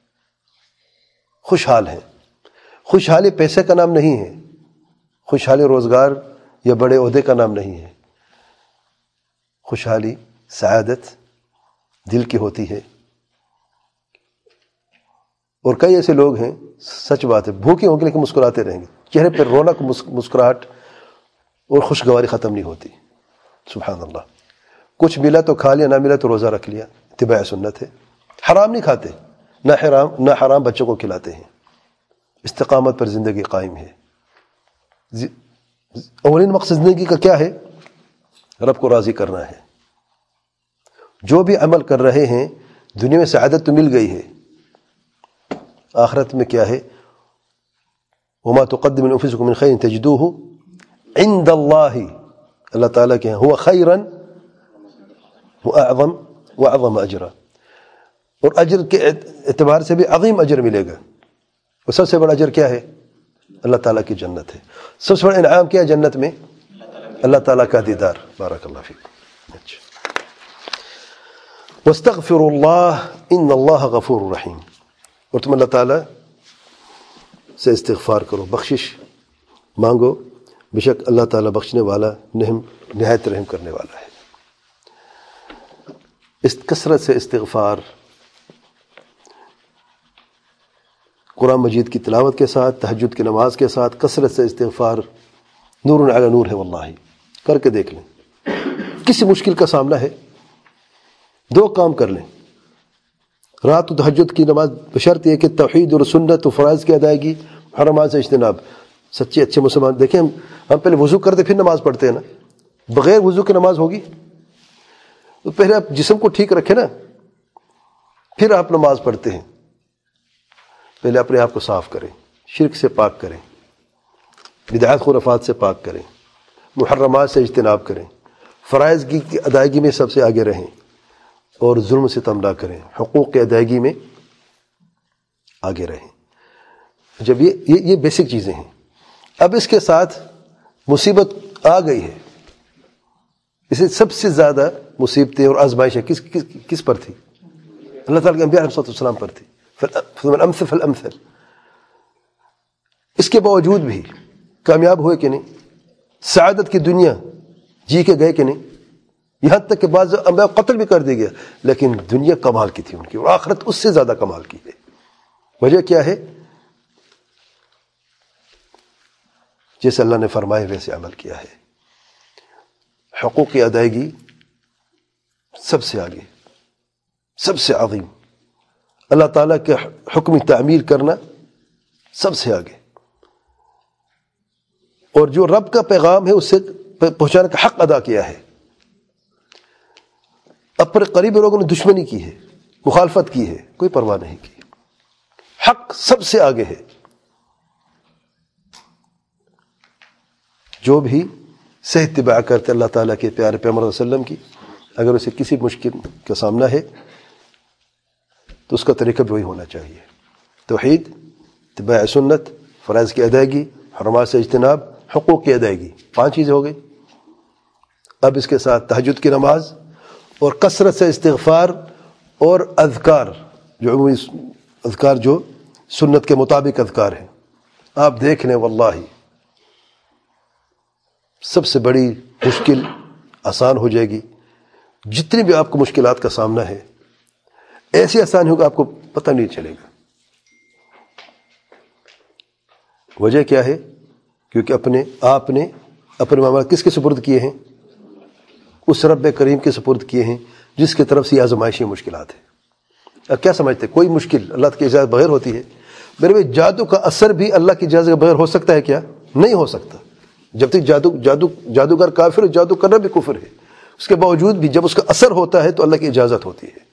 خوشحال ہیں۔ خوشحالی پیسے کا نام نہیں ہے، خوشحالی روزگار یا بڑے عہدے کا نام نہیں ہے، خوشحالی سعادت دل کی ہوتی ہے۔ اور کئی ایسے لوگ ہیں، سچ بات ہے، بھوکے ہوں گے لیکن مسکراتے رہیں گے، چہرے پر رونق، مسکراہٹ اور خوشگواری ختم نہیں ہوتی، سبحان اللہ۔ کچھ ملا تو کھا لیا، نہ ملا تو روزہ رکھ لیا، اتباع سنت ہے۔ حرام نہیں کھاتے، نہ حرام نہ حرام بچوں کو کھلاتے ہیں، استقامت پر زندگی قائم ہے۔ اولین مقصد زندگی کا کیا ہے؟ رب کو راضی کرنا ہے۔ جو بھی عمل کر رہے ہیں، دنیا میں سعادت تو مل گئی ہے، آخرت میں کیا ہے؟ وما تقدم لانفسکم من خیر تجدوہ عند اللہ، اللہ تعالیٰ کے ہیں، ہوا خیرا واعظم واعظم اجرا، اور اجر کے اعتبار سے بھی عظیم اجر ملے گا۔ اور سب سے بڑا اجر کیا ہے؟ اللہ تعالیٰ کی جنت ہے۔ سب سے بڑا انعام کیا ہے جنت میں؟ اللہ تعالیٰ کا دیدار۔ بارک اللہ فیک۔ اچھا، واستغفروا اللہ ان اللہ غفور رحیم، اور تم اللہ تعالیٰ سے استغفار کرو، بخشش مانگو، بے شک اللہ تعالیٰ بخشنے والا، نہایت رحم کرنے والا ہے۔ اس کثرت سے استغفار، قرآن مجید کی تلاوت کے ساتھ، تہجد کی نماز کے ساتھ کثرت سے استغفار نور علی نور ہے، واللہ کر کے دیکھ لیں۔ کسی مشکل کا سامنا ہے، دو کام کر لیں، رات و تہجد کی نماز بشرط یہ کہ توحید اور سنت و فرائض کی ادائیگی، حرامات سے اجتناب. سچے اچھے مسلمان دیکھیں، ہم ہم پہلے وضو کرتے پھر نماز پڑھتے ہیں نا. بغیر وضو کی نماز ہوگی؟ تو پہلے آپ جسم کو ٹھیک رکھیں نا، پھر آپ نماز پڑھتے ہیں. پہلے اپنے آپ کو صاف کریں، شرک سے پاک کریں، بدعات خرافات سے پاک کریں، محرمات سے اجتناب کریں، فرائض کی ادائیگی میں سب سے آگے رہیں، اور ظلم سے ستم نہ کریں، حقوق کی ادائیگی میں آگے رہیں. جب یہ یہ, یہ بیسک چیزیں ہیں. اب اس کے ساتھ مصیبت آ گئی ہے. اسے سب سے زیادہ مصیبتیں اور آزمائشیں کس کس کس پر تھی؟ اللہ تعالیٰ کے انبیاء علیہ السلام پر تھی. فالامثل فالامثل. اس کے باوجود بھی کامیاب ہوئے کہ نہیں؟ سعادت کی دنیا جی کے گئے کہ نہیں؟ یہاں تک کہ بعض انبیاء قتل بھی کر دیا گیا، لیکن دنیا کمال کی تھی ان کی، اور آخرت اس سے زیادہ کمال کی ہے. وجہ کیا ہے؟ جیسے اللہ نے فرمایا ویسے عمل کیا ہے. حقوق کی ادائیگی سب سے آگے، سب سے عظیم. اللہ تعالیٰ کے حکم تعمیل کرنا سب سے آگے، اور جو رب کا پیغام ہے اس سے پہنچانے کا حق ادا کیا ہے. اپنے قریبی لوگوں نے دشمنی کی ہے، مخالفت کی ہے، کوئی پرواہ نہیں کی. حق سب سے آگے ہے. جو بھی صحیح اتباع کرتے اللہ تعالیٰ کے پیارے پیغمبر صلی اللہ علیہ وسلم کی، اگر اسے کسی مشکل کا سامنا ہے تو اس کا طریقہ بھی وہی ہونا چاہیے. توحید، اتباع سنت، فرائض کی ادائیگی، حرمات سے اجتناب، حقوق کی ادائیگی. پانچ چیزیں ہو گئی. اب اس کے ساتھ تہجد کی نماز اور کثرت سے استغفار اور اذکار، جو عمومی اذکار جو سنت کے مطابق اذکار ہیں. آپ دیکھ لیں، واللہ سب سے بڑی مشکل آسان ہو جائے گی. جتنی بھی آپ کو مشکلات کا سامنا ہے، ایسی آسانی ہوگا آپ کو پتہ نہیں چلے گا. وجہ کیا ہے؟ کیونکہ اپنے آپ نے اپنے معاملات کس کے سپرد کیے ہیں؟ اس رب کریم کے سپرد کیے ہیں جس کی طرف سے یہ آزمائشی مشکلات ہیں. اب کیا سمجھتے ہیں کوئی مشکل اللہ کی اجازت بغیر ہوتی ہے؟ میرے بھائی جادو کا اثر بھی اللہ کی اجازت کے بغیر ہو سکتا ہے کیا؟ نہیں ہو سکتا. جب تک جادو جادو جادوگر کافر ہے، جادو کرنا بھی کفر ہے. اس کے باوجود بھی جب اس کا اثر ہوتا ہے تو اللہ کی اجازت ہوتی ہے.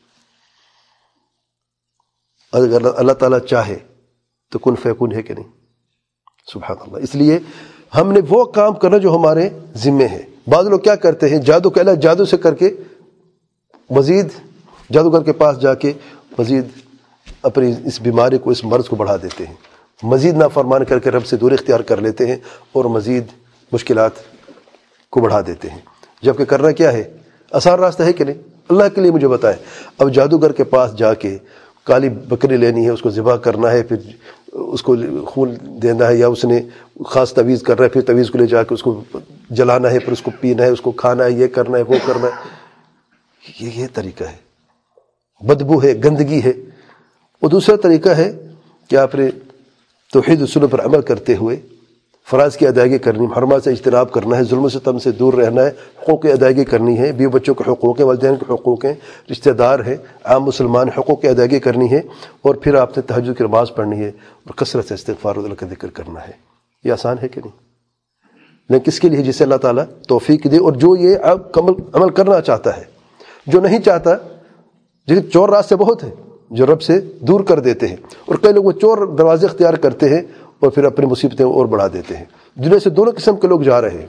اگر اللہ تعالیٰ چاہے تو کن فیکون ہے کہ نہیں؟ سبحان اللہ. اس لیے ہم نے وہ کام کرنا جو ہمارے ذمے ہے. بعض لوگ کیا کرتے ہیں؟ جادو کا علاج جادو سے کر کے مزید جادوگر کے پاس جا کے مزید اپنی اس بیماری کو، اس مرض کو بڑھا دیتے ہیں. مزید نافرمان کر کے رب سے دور اختیار کر لیتے ہیں اور مزید مشکلات کو بڑھا دیتے ہیں. جبکہ کرنا کیا ہے؟ آسان راستہ ہے کہ نہیں؟ اللہ کے لیے مجھے بتائے. اب جادوگر کے پاس جا کے کالی بکری لینی ہے، اس کو ذبح کرنا ہے، پھر اس کو خون دینا ہے، یا اس نے خاص تویز کر رہا ہے، پھر تویز کو لے جا کے اس کو جلانا ہے، پھر اس کو پینا ہے، اس کو کھانا ہے، یہ کرنا ہے، وہ کرنا ہے. یہ یہ طریقہ ہے. بدبو ہے، گندگی ہے. اور دوسرا طریقہ ہے کہ آپ نے توحید و سنت پر عمل کرتے ہوئے فرائض کی ادائیگی کرنی، حرمات سے اجتناب کرنا ہے، ظلم و ستم سے دور رہنا ہے، حقوق کی ادائیگی کرنی ہے، بیوی بچوں کے حقوق ہیں، والدین کے حقوق ہیں، رشتہ دار ہیں، عام مسلمان حقوق کی ادائیگی کرنی ہے، اور پھر آپ نے تہجد کی نماز پڑھنی ہے اور کثرت سے استغفار و اللہ کا ذکر کرنا ہے. یہ آسان ہے کہ نہیں؟ لیکن کس کے لیے؟ جسے اللہ تعالیٰ توفیق دے، اور جو یہ عمل کرنا چاہتا ہے. جو نہیں چاہتا، جیسے چور راستے بہت ہیں جو رب سے دور کر دیتے ہیں، اور کئی لوگ وہ چور دروازے اختیار کرتے ہیں اور پھر اپنی مصیبتیں اور بڑھا دیتے ہیں. دنیا سے دونوں قسم کے لوگ جا رہے ہیں.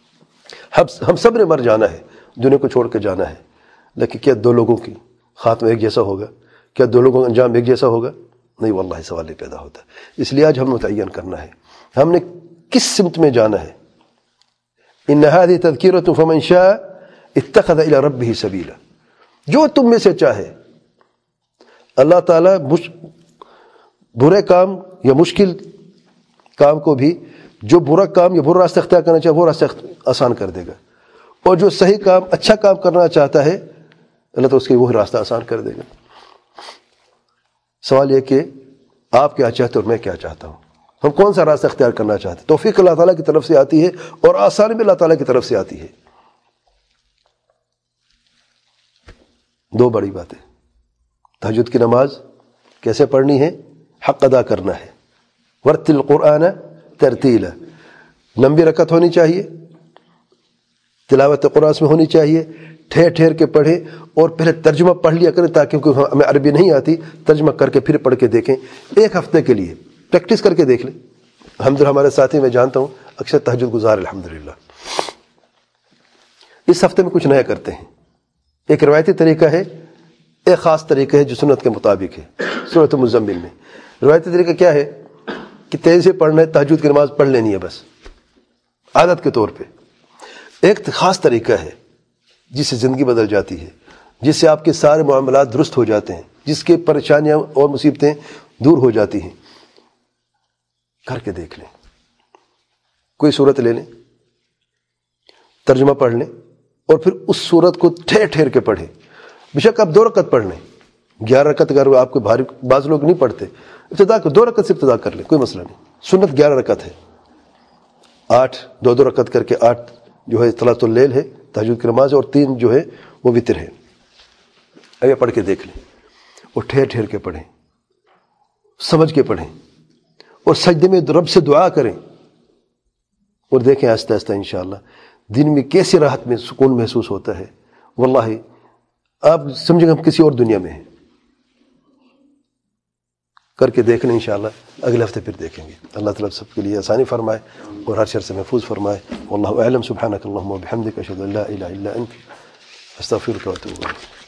ہم سب نے مر جانا ہے، دنیا کو چھوڑ کے جانا ہے، لیکن کیا دو لوگوں کی خاتمہ ایک جیسا ہوگا؟ کیا دو لوگوں کا انجام ایک جیسا ہوگا؟ نہیں، واللہ سوال نہیں پیدا ہوتا. اس لیے آج ہم متعین کرنا ہے ہم نے کس سمت میں جانا ہے. ان هذه تذکرۃ فمن شاء اتخذ الى ربه سبیلا. جو تم میں سے چاہے. اللہ تعالیٰ برے کام یا مشکل کام کو بھی، جو برا کام یا برا راستہ اختیار کرنا چاہے وہ راستہ آسان کر دے گا، اور جو صحیح کام، اچھا کام کرنا چاہتا ہے اللہ تو اس کے وہی راستہ آسان کر دے گا. سوال یہ کہ آپ کیا چاہتے اور میں کیا چاہتا ہوں؟ ہم کون سا راستہ اختیار کرنا چاہتے ہیں؟ توفیق اللہ تعالیٰ کی طرف سے آتی ہے اور آسانی بھی اللہ تعالیٰ کی طرف سے آتی ہے. دو بڑی باتیں. تہجد کی نماز کیسے پڑھنی ہے؟ حق ادا کرنا ہے. ورتل القرآن ترتیلا، لمبی رکعت ہونی چاہیے، تلاوت قرآن میں ہونی چاہیے، ٹھہر ٹھہر کے پڑھیں اور پہلے ترجمہ پڑھ لیا کریں تاکہ کیونکہ ہمیں عربی نہیں آتی، ترجمہ کر کے پھر پڑھ کے دیکھیں. ایک ہفتے کے لیے پریکٹس کر کے دیکھ لیں. الحمدللہ ہمارے ساتھی میں جانتا ہوں اکثر تہجد گزار الحمدللہ. اس ہفتے میں کچھ نیا کرتے ہیں. ایک روایتی طریقہ ہے، ایک خاص طریقہ ہے جو سنت کے مطابق ہے. سورۃ المزمل میں روایتی طریقہ کیا ہے کہ تیزی سے پڑھنا ہے، تہجد کی نماز پڑھ لینی ہے بس عادت کے طور پہ. ایک خاص طریقہ ہے جس سے زندگی بدل جاتی ہے، جس سے آپ کے سارے معاملات درست ہو جاتے ہیں، جس کے پریشانیاں اور مصیبتیں دور ہو جاتی ہیں. کر کے دیکھ لیں. کوئی صورت لے لیں، ترجمہ پڑھ لیں اور پھر اس صورت کو ٹھہر ٹھہر کے پڑھیں. بے شک آپ دو رکعت پڑھ لیں، گیارہ رکعت اگر آپ کو بھاری بعض لوگ نہیں پڑھتے، ابتدا دو رکعت سے ابتدا کر لیں، کوئی مسئلہ نہیں. سنت گیارہ رکعت ہے، آٹھ دو دو رکعت کر کے آٹھ جو ہے صلاۃ اللیل ہے تہجد کی نماز، اور تین جو ہے وہ وتر ہے. اب یہ پڑھ کے دیکھ لیں اور ٹھہر ٹھہر کے پڑھیں، سمجھ کے پڑھیں اور سجدے میں رب سے دعا کریں اور دیکھیں آہستہ آہستہ انشاءاللہ دن میں کیسی راحت میں سکون محسوس ہوتا ہے. واللہ آپ سمجھیں گے ہم کسی اور دنیا میں ہیں. کر کے دیکھ لیں انشاءاللہ. اگلے ہفتے پھر دیکھیں گے. اللہ تعالیٰ سب کے لیے آسانی فرمائے اور ہر شر سے محفوظ فرمائے. واللہ اعلم. سبحانک اللہم و بحمدک، اشہد ان لا الہ الا انت، استغفرک و اتوب الیک.